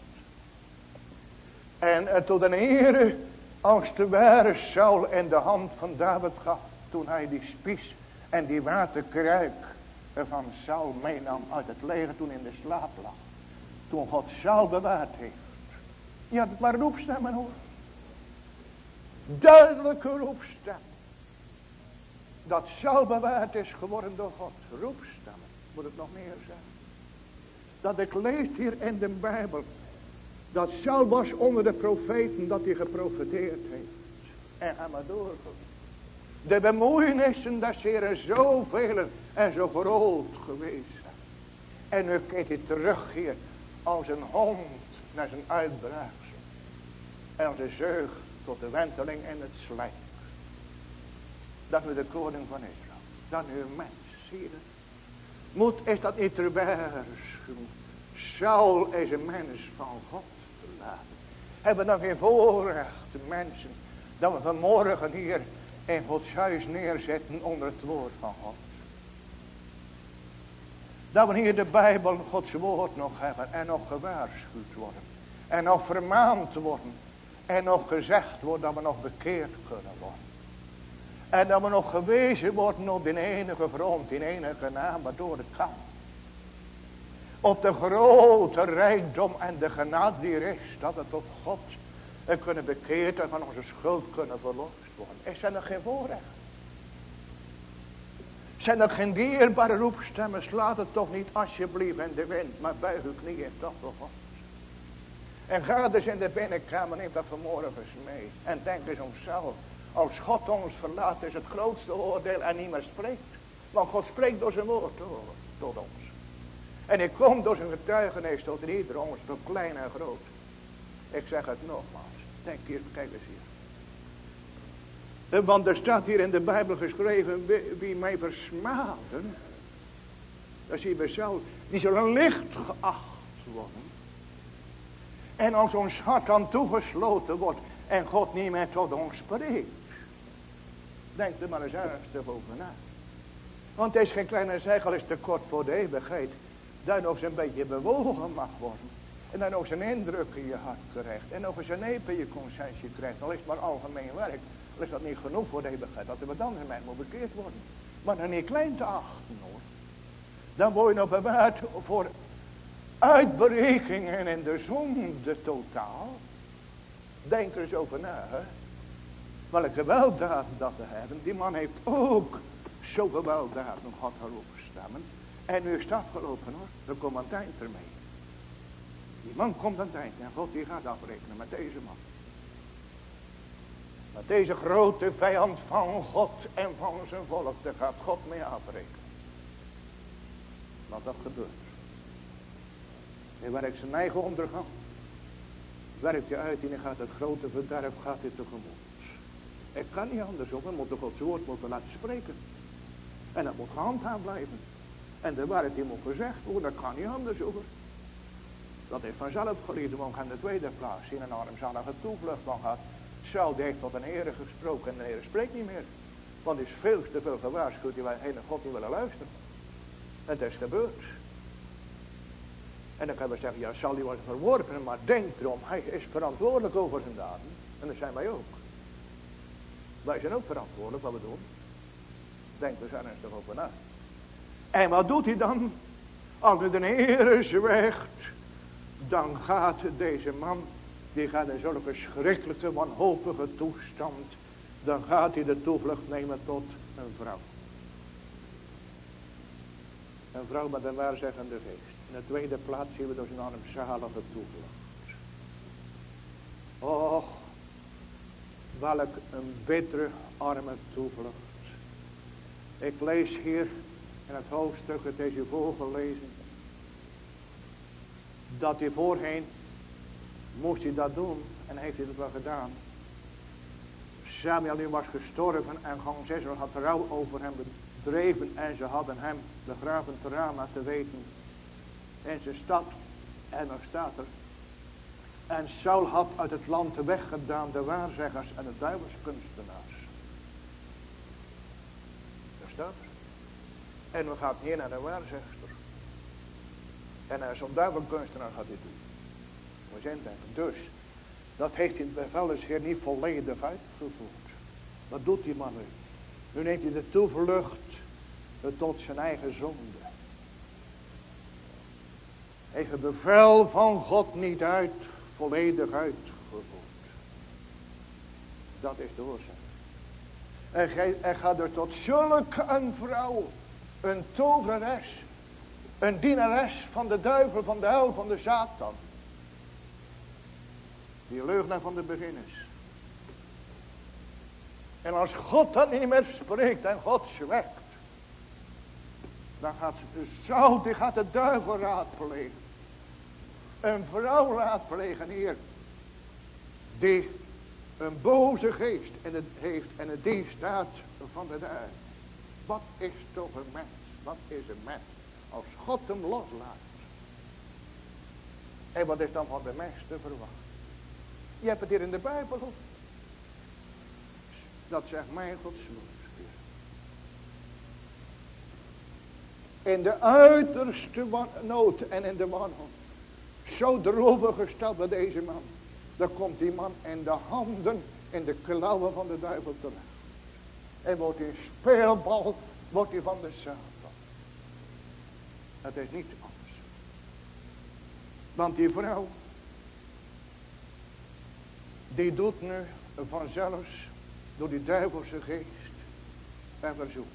En toen de Heer als de ware Saul in de hand van David gaf. Toen hij die spies en die waterkruik van Saul meenam uit het leger toen in de slaap lag. Toen God Saul bewaard heeft. Ja, dat waren roepstemmen hoor. Duidelijke roepstem. Dat Saul bewaard is geworden door God. Roepstemmen. Moet het nog meer zijn. Dat ik lees hier in de Bijbel. Dat Saul was onder de profeten. Dat hij geprofeteerd heeft. En ga maar door. De bemoeienissen. Dat zijn er zoveel en zo groot geweest zijn. En nu keert hij terug hier. Als een hond naar zijn uitbraaksel. En als een zeug tot de wenteling en het slijk. Dat nu de koning van Israël. Dat nu een mens. Zie je dat? Moet is dat niet te waarschuwen. Saul is een mens van God verlaten. Hebben we dan geen voorrecht mensen. Dat we vanmorgen hier in Gods huis neerzetten onder het woord van God. Dat we hier de Bijbel, Gods woord nog hebben. En nog gewaarschuwd worden. En nog vermaand worden. En nog gezegd wordt dat we nog bekeerd kunnen worden. En dat we nog gewezen worden op die enige grond, die enige naam waardoor het kan. Op de grote rijkdom en de genade die er is, dat we tot God kunnen bekeerd en van onze schuld kunnen verlost worden. Zijn er geen voorrecht? Zijn er geen dierbare roepstemmen? Slaat het toch niet alsjeblieft in de wind, maar buig uw knieën toch voor God. En ga dus in de binnenkamer, neem dat vanmorgen eens mee. En denk eens om zelf. Als God ons verlaat is het grootste oordeel en niet meer spreekt. Want God spreekt door zijn woord tot ons. En hij komt door zijn getuigenis tot ieder ons, tot klein en groot. Ik zeg het nogmaals. Denk hier, kijk eens hier. Want er staat hier in de Bijbel geschreven, wie mij versmaden. Dat zie je zelf. Die zullen licht geacht worden. En als ons hart dan toegesloten wordt. En God niet meer tot ons spreekt. Denk er maar eens ernstig over na. Want het is geen kleine zegel, is te kort voor de eeuwigheid. Dat nog eens een beetje bewogen mag worden. En dan nog eens een indruk in je hart krijgt. En nog eens een neep in je conscientie krijgt. Al is het maar algemeen werk. Al is dat niet genoeg voor de eeuwigheid. Dat er wat andere mensen moet bekeerd worden. Maar dan niet klein te achten hoor. Dan word je nog bewaard voor uitberekingen in de zonde totaal. Denk er eens over na. Hè? Welke weldaad dat we hebben. Die man heeft ook Zo gewelddadig om God geroepen stemmen. En nu is het afgelopen hoor. Er komt een eind ermee. Die man komt aan het eind. En God die gaat afrekenen met deze man. Met deze grote vijand van God en van zijn volk. Daar gaat God mee afrekenen. Maar dat gebeurt. Hij werkt zijn eigen ondergang. Werkt hij uit en hij gaat het grote verderf gaat hij tegemoet. Ik kan niet anders ook. We moeten Gods woord moeten laten spreken. En dat moet gehandhaafd blijven. En de waarheid die moet gezegd worden. Dat kan niet anders hoor. Dat heeft vanzelf gelezen. Want aan de tweede plaats in een armzalige toevlucht van gehad. Saul heeft tot een Heere gesproken. En de Heere spreekt niet meer. Want er is veel te veel gewaarschuwd. Die wij hele God niet willen luisteren. En het is gebeurd. En dan kunnen we zeggen. Ja, Saul die was verworpen. Maar denk erom. Hij is verantwoordelijk over zijn daden. En dat zijn wij ook. Wij zijn ook verantwoordelijk wat we doen. Denk er ernstig over na. En wat doet hij dan? Als de Heere zwijgt. Dan gaat deze man. Die gaat in zulke schrikkelijke wanhopige toestand. Dan gaat hij de toevlucht nemen tot een vrouw. Een vrouw met een waarzeggende geest. In de tweede plaats zien we dus een armzalige toevlucht. Och. Welk een bittere arme toevlucht. Ik lees hier in het hoofdstuk, het is u voorgelezen. Dat hij voorheen moest hij dat doen. En heeft hij dat wel gedaan. Samuel nu was gestorven en Hans Israël had rouw over hem bedreven. En ze hadden hem begraven te Rama te weten. In zijn stad. En dan staat er. En Saul had uit het land weggedaan de waarzeggers en de duivelskunstenaars. Daar staat er. En we gaan hier naar de waarzegster. En naar zo'n duivelkunstenaar gaat hij doen. We zijn denken. Dus, dat heeft hij het bevel dus hier niet volledig uitgevoerd. Wat doet die man nu? Nu neemt hij de toevlucht tot zijn eigen zonde. Hij heeft het bevel van God niet volledig uitgevoerd. Dat is de oorzaak. En gaat er tot zulke een vrouw, een toveres, een dienares van de duivel, van de hel, van de Satan. Die leugenaar van de begin is. En als God dat niet meer spreekt en God zwijgt, dan gaat Saul, die gaat de duivel raadplegen. Een vrouw raadplegen hier. Die een boze geest heeft en die staat van de duivel. Wat is toch een mens? Wat is een mens? Als God hem loslaat. En wat is dan van de mens te verwachten? Je hebt het hier in de Bijbel. Dat zegt mijn Gods woord. In de uiterste nood en in de wanhoop. Zo droevig gesteld bij deze man. Dan komt die man in de handen, in de klauwen van de duivel terecht. En wordt een speelbal, wordt hij van de Satan. Het is niet anders. Want die vrouw, die doet nu vanzelfs door die duivelse geest een verzoek.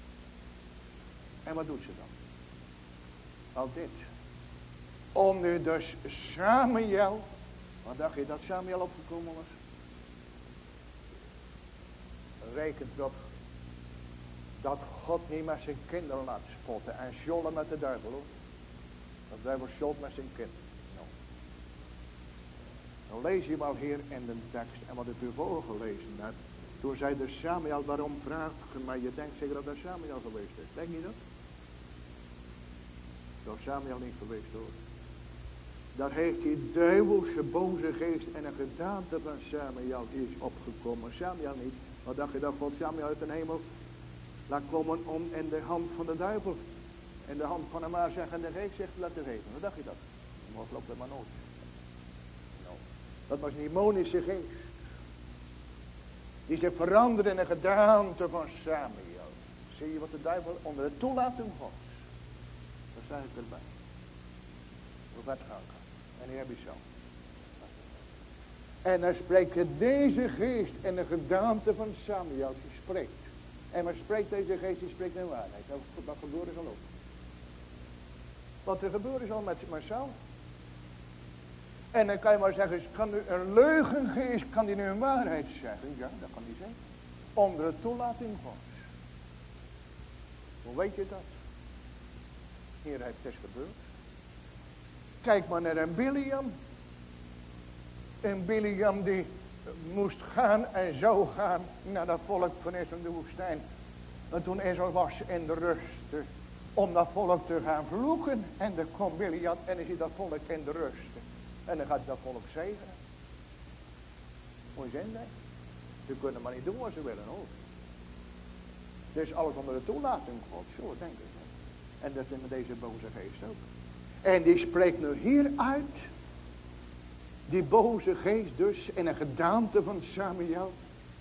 En wat doet ze dan? Al dit. Om nu dus Samuel, wat dacht je dat Samuel opgekomen was? Rekent erop dat God niet met zijn kinderen laat spotten en sjollen met de duivel hoor. De duivel sjolt met zijn kinderen. Nou. Dan lees je wel hier in de tekst en wat ik u voorgelezen heb. Toen zei de Samuel, waarom vraagt je mij? Je denkt zeker dat dat Samuel geweest is. Denk je dat? Dat is Samuel niet geweest hoor. Daar heeft die duivelse boze geest en een gedaante van Samuel is opgekomen. Samuel niet. Wat dacht je dat God Samuel uit de hemel laat komen om in de hand van de duivel, in de hand van een waarzeggende geest zich te laten geven? Wat dacht je dat? Maar loopt dat maar nooit. Nou, dat was een demonische geest. Die zich veranderde in een gedaante van Samuel. Zie je wat de duivel onder de toelating Gods. Dat zei ik erbij. Hoe ver gaan kan. En hier heb je zo. En dan spreekt deze geest in de gedaante van Samuel. Die spreekt. En maar spreekt deze geest, die spreekt in waarheid. Dat gebeuren zal ook. Wat er gebeuren zal met Saul. En dan kan je maar zeggen, kan nu een leugengeest, kan die nu een waarheid zeggen? Ja, dat kan die zeggen. Onder de toelating Gods. Hoe weet je dat? Hier heeft het gebeurd. Kijk maar naar een Biliam. Een Biliam die moest gaan en zou gaan naar dat volk van Israël in de woestijn. En toen Israël was in de rust om dat volk te gaan vloeken. En dan komt Biliam en dan ziet dat volk in de rust. En dan gaat dat volk zegenen. Hoe zijn dat? Ze kunnen maar niet doen wat ze willen hoor. Dus alles onder de toelating God, zo denk ik. En dat is met deze boze geest ook. En die spreekt nu hieruit. Die boze geest dus in een gedaante van Samuel.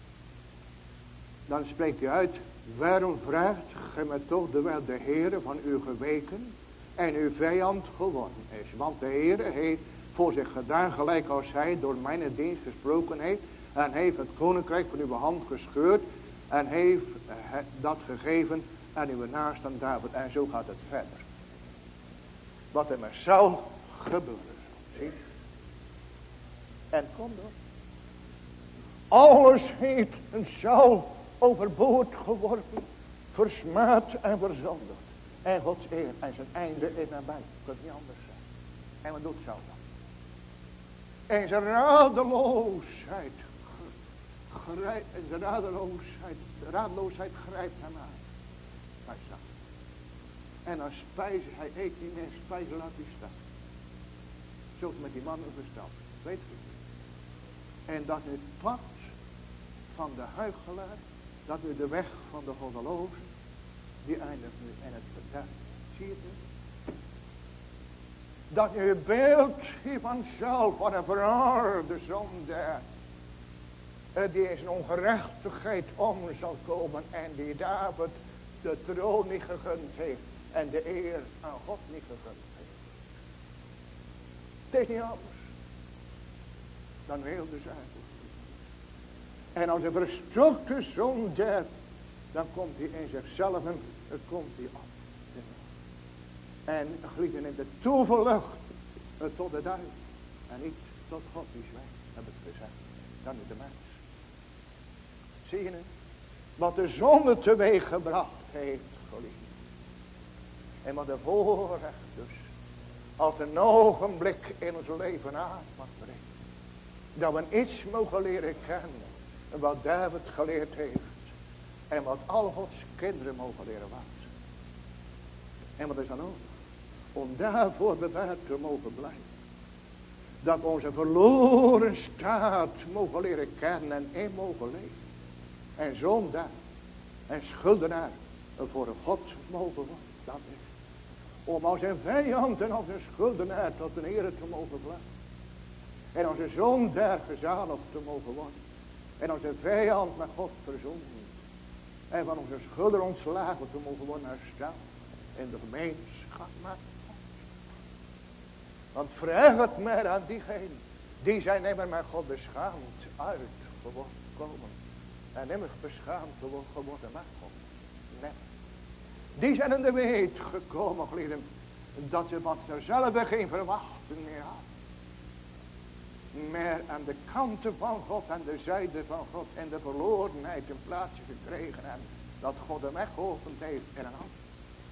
Dan spreekt hij uit. Waarom vraagt gij mij toch terwijl de Heere van u geweken en uw vijand geworden is. Want de Heere heeft voor zich gedaan gelijk als hij door mijn dienst gesproken heeft. En heeft het koninkrijk van uw hand gescheurd. En heeft dat gegeven aan uw naast aan David. En zo gaat het verder. Wat er met Saul gebeuren zal. Zie. En kom door. Alles heeft een Saul overboord geworpen. Versmaad en verzondigd. En Gods eer en zijn einde is nabij. Het kan niet anders zijn. En wat doet Saul dan? En zijn radeloosheid. De radeloosheid grijpt hem aan. Hij staat. En dan spijzen, hij eet niet meer, spijzen laat hij staan. Zo met die mannen verstand. Weet je. En dat nu het pad van de huichelaar, dat nu de weg van de goddelozen, die eindigt nu in het verderf. Zie je het nu? Dat nu het beeld van Saul van een verharde zonde, die in zijn ongerechtigheid om zal komen en die David de troon niet gegund heeft en de eer aan God niet gegund heeft. Het is niet anders dan heel de zaak. En als een verstokte zonde, dan komt hij in zichzelf en komt hij op. En geliefden in de toevlucht tot de duivel en niet tot God die zwijgt, heb ik gezegd. Dan is de mens. Zie je nu? Wat de zonde teweeg gebracht heeft, geliefd. En wat de voorrecht dus, als een ogenblik in ons leven aan mag brengen. Dat we iets mogen leren kennen, wat David geleerd heeft. En wat al Gods kinderen mogen leren wachten. En wat is dan ook? Om daarvoor bewaard te mogen blijven. Dat we onze verloren staat mogen leren kennen en in mogen leven. En zondaar en schuldenaar voor een God mogen worden. Dat is. Om als een vijand en als een schuldenaar tot een Heer te mogen blijven. En als een zondaar gezaligd te mogen worden. En als een vijand met God verzoend. En van onze schulden ontslagen te mogen worden herstaan. In de gemeenschap met God. Want vraag het maar aan diegenen. Die zijn nimmer met God beschaamd uitgekomen. En nimmer beschaamd geworden met God. Nee. Die zijn in de weet gekomen, geliefden. Dat ze wat ze zelf geen verwachting meer hadden. Maar aan de kanten van God, aan de zijde van God en de verlorenheid een plaatsje gekregen hebben. Dat God hem echt geopend heeft in een hand.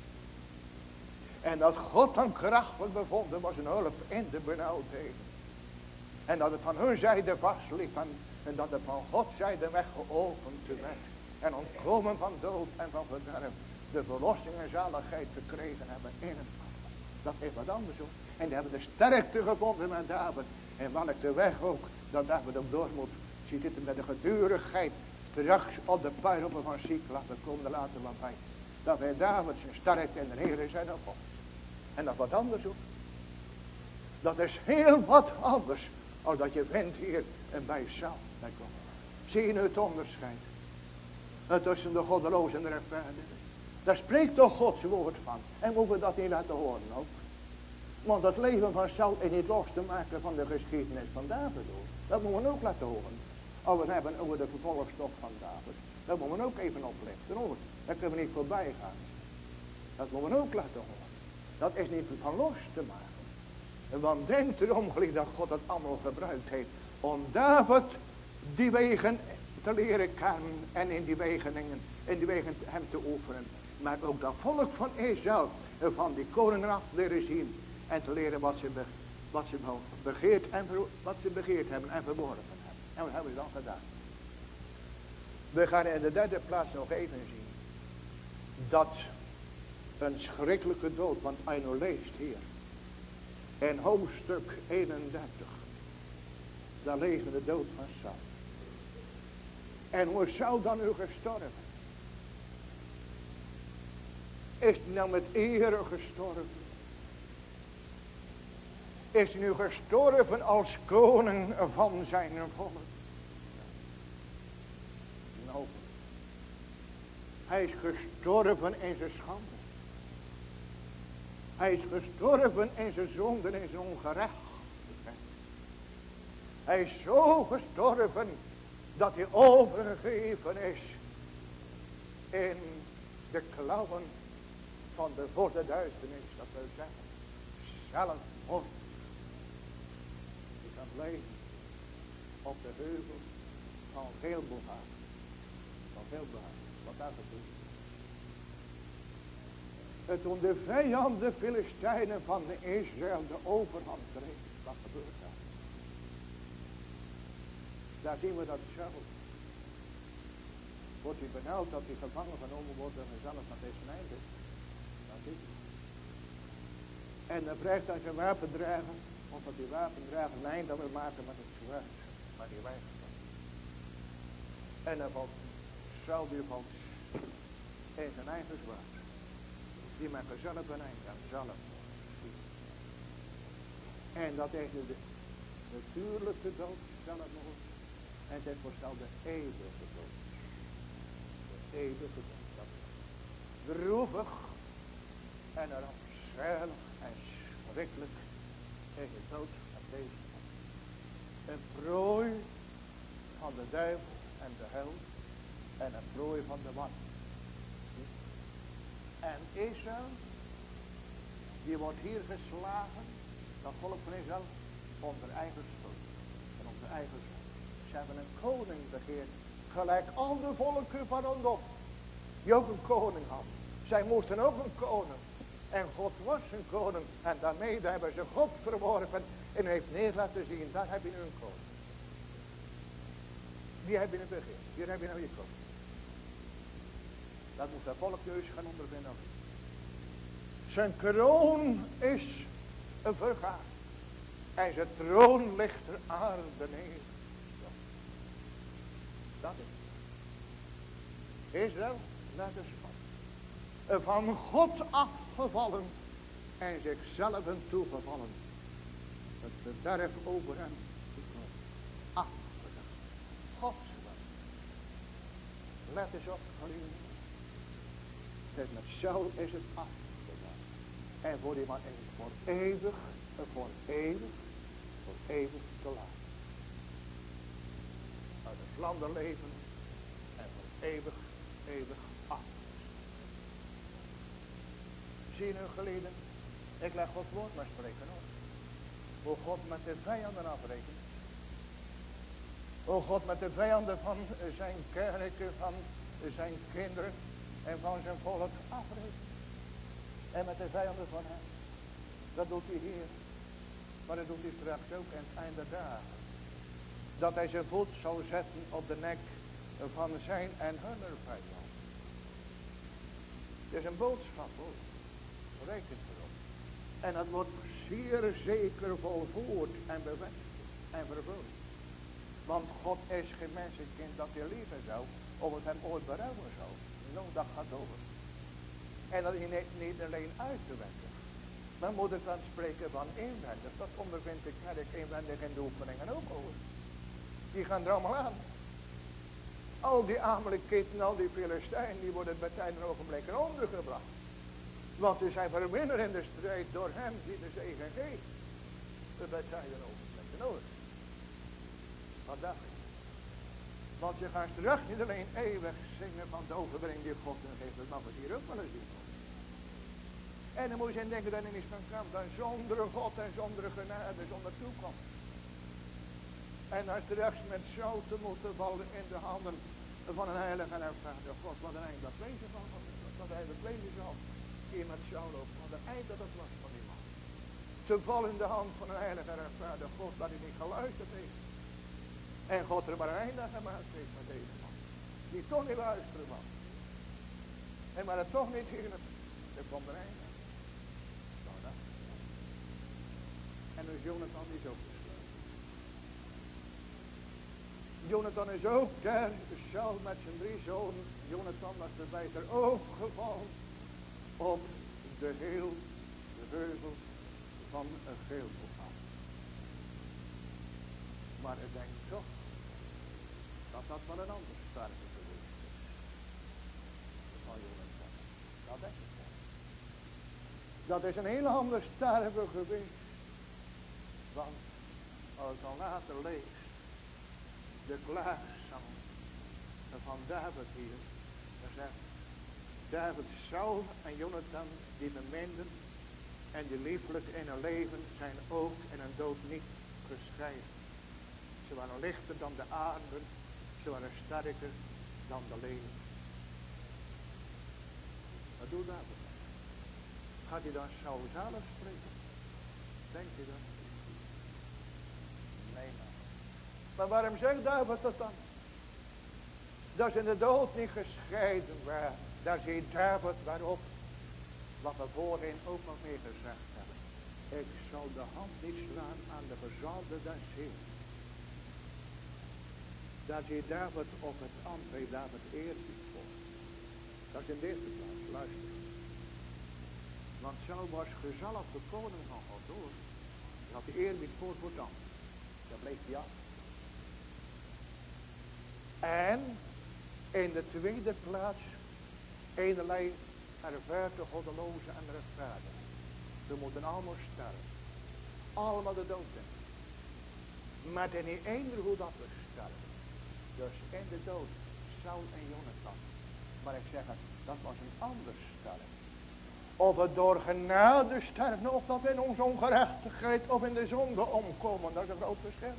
En dat God dan krachtig bevonden was een hulp in de benauwdheden. En dat het van hun zijde vastliep en dat het van Gods zijde weg geopend werd. En ontkomen van dood en van verderf. De verlossing en zaligheid gekregen hebben in het land. Dat is wat anders hoor. En die hebben de sterkte gevonden met David. En welke weg ook, dat David ook door moet. Ziet dit met de gedurigheid straks op de puiropen van Siklag. Dat komt er later wat bij. Dat hij David zijn sterkte en de Heer zijn op. En dat is wat anders hoor. Dat is heel wat anders. Als dat je vindt hier en bij Saul. Zie je nu het onderscheid. Tussen de goddeloze en de rechtvaardige. Daar spreekt toch Gods woord van. En we hoeven dat niet laten horen ook. Want het leven van Saul is niet los te maken van de geschiedenis van David hoor. Dat moeten we ook laten horen. Als we het hebben over de vervolgstof van David. Dat moeten we ook even oplichten hoor. Daar kunnen we niet voorbij gaan. Dat moeten we ook laten horen. Dat is niet van los te maken. Want denk erom gelijk dat God het allemaal gebruikt heeft. Om David die wegen te leren kennen. En in die wegen hem te oefenen. Maar ook dat volk van Israël. Van die koningen af leren zien. En te leren wat ze begeerd hebben en verworven hebben. En wat hebben ze dan gedaan? We gaan in de derde plaats nog even zien. Dat een schrikkelijke dood. Want als je nou leest hier. In hoofdstuk 31. Daar lezen we de dood van Saul. En hoe is Saul dan nu gestorven? Is hij nou met eer gestorven? Is hij nu gestorven als koning van zijn volk? Nou, hij is gestorven in zijn schande. Hij is gestorven in zijn zonde en in zijn ongerechtigheid. Hij is zo gestorven dat hij overgegeven is in de klauwen van de volle duisternis. Dat wil zeggen, zelfmoord. Je kan leven op de heuvel van Gilboa. Van Gilboa. Wat daar gebeurt. Toen de vijand, de Filistijnen van de Israël de overhand kreeg. Wat gebeurt daar? Daar zien we dat zelf. Wordt hij benauwd dat hij gevangen genomen wordt en zelf naar deze einde. Dat is het. En dan vraagt hij zijn wapendrager. Of dat die wapendrager een einde wil maken met het zwaard. Maar die weigert dat. En dan valt Saul die valt in zijn eigen zwaard. Die maakt er zelf een eind aan. Zelf. En dat is de natuurlijke dood. Zelfmoord. En het voorstelt de eeuwige dood. De eeuwige dood. Droevig. En rampzalig en schrikkelijk. Is de dood van deze man. Een prooi van de duivel en de hel. En een prooi van de man. En Israël, die wordt hier geslagen, dat volk van Israël, onder eigen schuld en onder eigen schuld. Ze hebben een koning begeerd, gelijk al de volken van rondom, die ook een koning hadden. Zij moesten ook een koning. En God was een koning. En daarmee hebben ze God verworpen en heeft neer laten zien, daar heb je nu een koning. Die heb je nu begeerd, hier heb je nou je koning. Dat moet dat volk juist gaan ondervinden. Zijn kroon is vergaan. En zijn troon ligt er aarde neer. Dat is het. Israël naar de span. Van God afgevallen. En zichzelf toegevallen. Het verderf over hem gekomen. Afgedaan. Gods wil. Let eens op, geliefden. Met Saul is het afgedaan. En voor die man is het voor eeuwig te laat. Uit het slander leven en voor eeuwig af. Zie je nu geleden, ik leg Gods woord maar spreken op. Hoe God met de vijanden afrekent. Hoe God met de vijanden van zijn kerken, van zijn kinderen en van zijn volk afrekent. En met de vijanden van hem. Dat doet hij hier. Maar dat doet hij straks ook in het einde dagen. Dat hij zijn voet zal zetten op de nek van zijn en hun vijand. Het is een boodschap hoor. Reken erop. En dat wordt zeer zeker volvoerd en bewerkt en vervuld. Want God is geen mensenkind dat hij liegen zou. Of het hem ooit berouwen zou. Nou, dat gaat over. En dat is niet alleen uiterwendig. Maar moet het dan spreken van inwendig. Dat ondervindt de kerk inwendig in de oefeningen ook over. Die gaan er allemaal aan. Al die Amalekieten, al die Filistijnen, die worden bij tijd en ogenblikken ondergebracht. Want ze zijn verwinnaar in de strijd door hem die de zegen geeft. Bij tijd en ogenblikken nodig. Wat dacht ik? Want je gaat terug niet alleen eeuwig zingen van de overwinning die God hun geeft. Dat mag het hier ook wel eens doen. En dan moet je denken dat er is van kamp. Dan zonder God en zonder genade, zonder toekomst. En dan straks met zo te moeten vallen in de handen van een heilige en rechtvaardige God. Wat een eind dat wezen van. Wat hij dat wezen zal. Iemand zou lopen. Wat een eind dat het was van iemand. Te vallen in de hand van een heilige en rechtvaardige God. Dat hij niet geluisterd heeft. En God er maar een einde aan gemaakt heeft met deze man. Die toch niet luisteren was. En maar het toch niet hielp. Er komt er een einde. Nou, dat. En dus Jonathan is ook besloten. Jonathan is ook daar. Saul met zijn 3 zonen. Jonathan was erbij ter ook gevallen. Op de heuvel van een Gilboa. Maar ik denk toch dat dat wel een ander sterke geweest is. Van Jonathan. Dat denk ik wel. Dat is een heel ander sterke geweest. Want als ik dan later lees de klaagzang van David hier. Dan zegt David, Saul en Jonathan die beminden en die lieflijk in hun leven zijn ook in hun dood niet gescheiden. Ze waren lichter dan de aarde, ze waren sterker dan de leeuw. Wat doet David? Gaat hij dan Saul zelf spreken? Denkt u dat? Nee, maar. Maar waarom zegt David dat dan? Dat ze in de dood niet gescheiden waren. Daar ziet David waarop, wat we voorheen ook nog meer gezegd hebben. Ik zal de hand niet slaan aan de verzalde des Heeren. Daar ziet David op het ambt, heeft David eerbied voor. Dat is in de eerste plaats, luister. Want Saul was gezalfde koning van God door. Hij had de eerbied voor het ambt. Daar bleef hij af. En in de tweede plaats enerlei ervarte goddeloze en rechtvaardige. We moeten allemaal sterven. Allemaal de dood in. Maar het is niet eender hoe dat we sterven. Dus in de dood, Saul en Jonathan. Maar ik zeg het, dat was een ander sterven. Of het door genade sterven, of dat in onze ongerechtigheid of in de zonde omkomen. Dat is een groot verschil.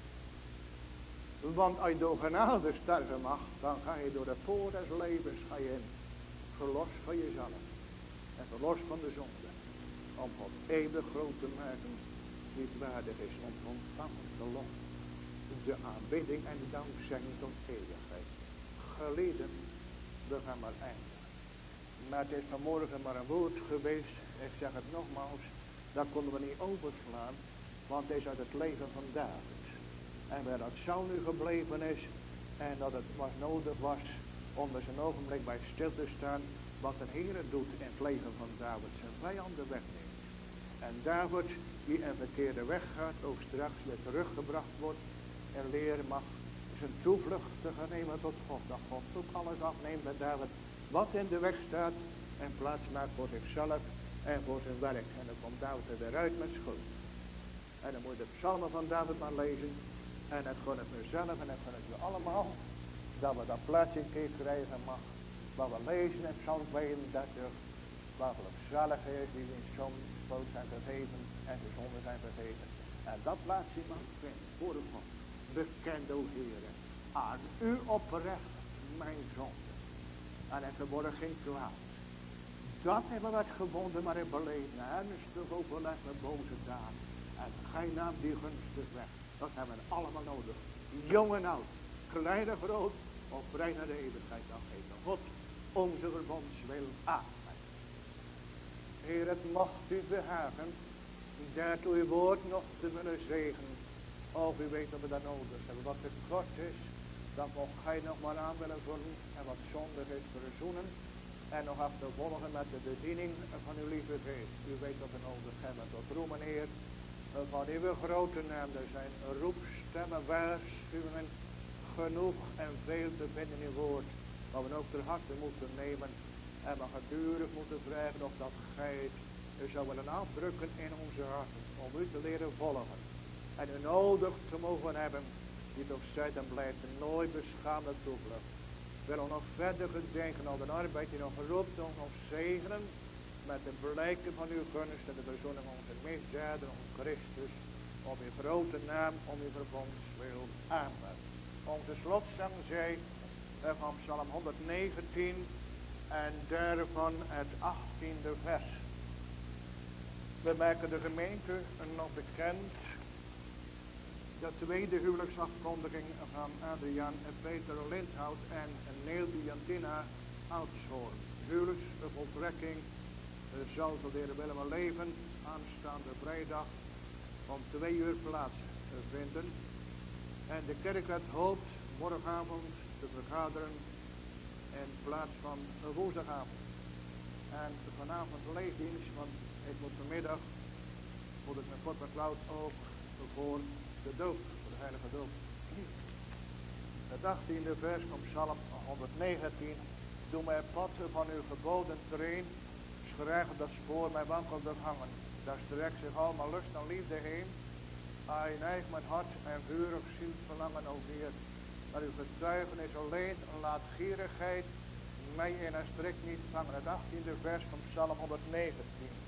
Want als je door genade sterven mag, dan ga je door de poort des levens ga je in. Verlost van jezelf. En verlost van de zonde. Om God eeuwig groot te maken, die het waardig is om te ontvangen de lof. De aanbidding en de dankzegging tot eeuwigheid. Geleden, we gaan maar eindigen. Maar het is vanmorgen maar een woord geweest, ik zeg het nogmaals, dat konden we niet overslaan, want het is uit het leven van David. En waar dat Saul nu gebleven is, en dat het nodig was om er een ogenblik bij stil te staan, wat de Heer doet in het leven van David, zijn vijanden wegneemt. En David, die een verkeerde weg gaat, ook straks weer teruggebracht wordt en leren mag zijn toevlucht te gaan nemen tot God. Dat God ook alles afneemt bij David wat in de weg staat en plaats maakt voor zichzelf en voor zijn werk. En dan komt David er weer uit met schuld. En dan moet je de psalmen van David maar lezen. En dat gun ik mezelf en dat gun ik u allemaal. Dat we dat plaatsje een keer krijgen mag. Wat we lezen in Psalm 32. Waar we zalig is die in zo'n spoot zijn vergeven en de zonden zijn vergeven. En dat plaatsje mag vinden voor de God. Bekend, o Heere, aan u oprecht mijn zonde. En het verborgen geen kwaad. Dat hebben we het gevonden, maar in beleven. Ernstig overleg met boze daden. En gij naam die gunstig weg. Dat hebben we allemaal nodig. Jong en oud. Klein en groot. Op vrij naar de eeuwigheid. Dan geeft God onze verbondswil aan. Heer, het mocht u behagen. Daartoe uw woord nog te willen zegenen. Of u weet dat we dat nodig hebben. Wat te kort is. Dat mocht gij nog maar aan willen vullen. En wat zondig is verzoenen. En nog achtervolgen met de bediening van uw lieve geest. U weet wat we nodig hebben. Tot roemen, Heer. Van uw grote naam. Er zijn roepstemmen, waarschuwingen. Genoeg en veel te vinden in uw woord. Wat we ook ter harte moeten nemen. En we gedurig moeten vragen of dat gij het zou willen afdrukken in onze harten. Om u te leren volgen. En u nodig te mogen hebben die toch zijt en blijft en nooit beschaamd toevlucht. Willen nog verder gedenken aan de arbeid die nog geroept ons nog zegenen met de blijken van uw gunst en de verzoening onze misdaden om Christus, op uw grote naam, om uw verbonds wil. Amen. Onze slotzang zij van Psalm 119 en daarvan het 18e vers. We maken de gemeente nog bekend de tweede huwelijksafkondiging van Adriaan en Peter Lindhout en Neeltje Jantina Oudshoorn. Huwelijksvoltrekking zal tot de Heer willen we leven aanstaande vrijdag om 2 uur plaats vinden. En de kerkwet hoopt morgenavond te vergaderen in plaats van woensdagavond. En vanavond leegdienst, want ik moet vanmiddag, moet ik met Fort McCloud ook voor de doop, voor de heilige doop. Het 18e vers van Psalm 119. Doe mij pad van uw geboden terrein, schrijf dat spoor mijn wankelde gangen. Daar strekt zich al mijn lust en liefde heen. Hij neigt mijn hart en vurig ziet verlangen, o Heer. Maar uw getuigenis alleen laat gierigheid mij in een strik niet vangen. Het 18e vers van Psalm 119.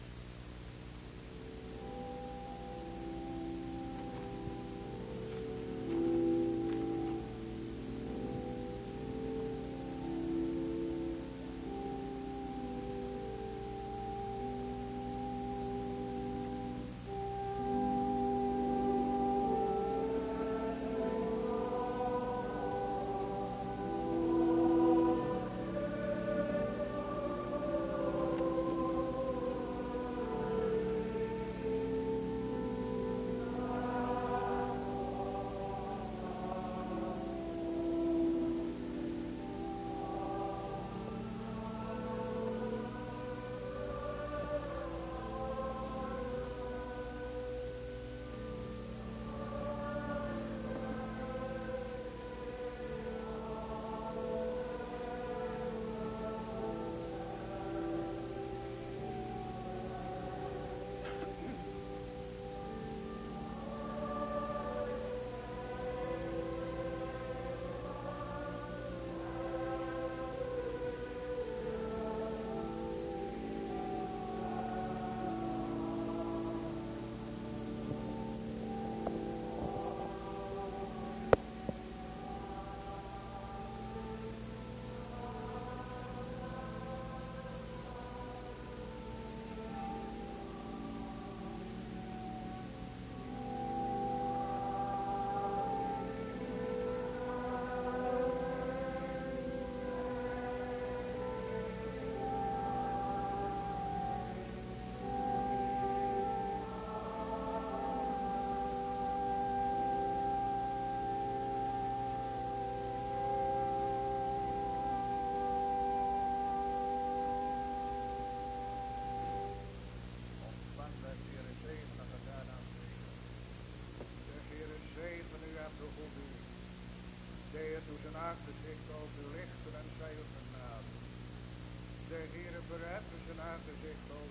Doe zijn aangezicht over lichten en zij op genade. De Heere verheffen zijn aangezicht over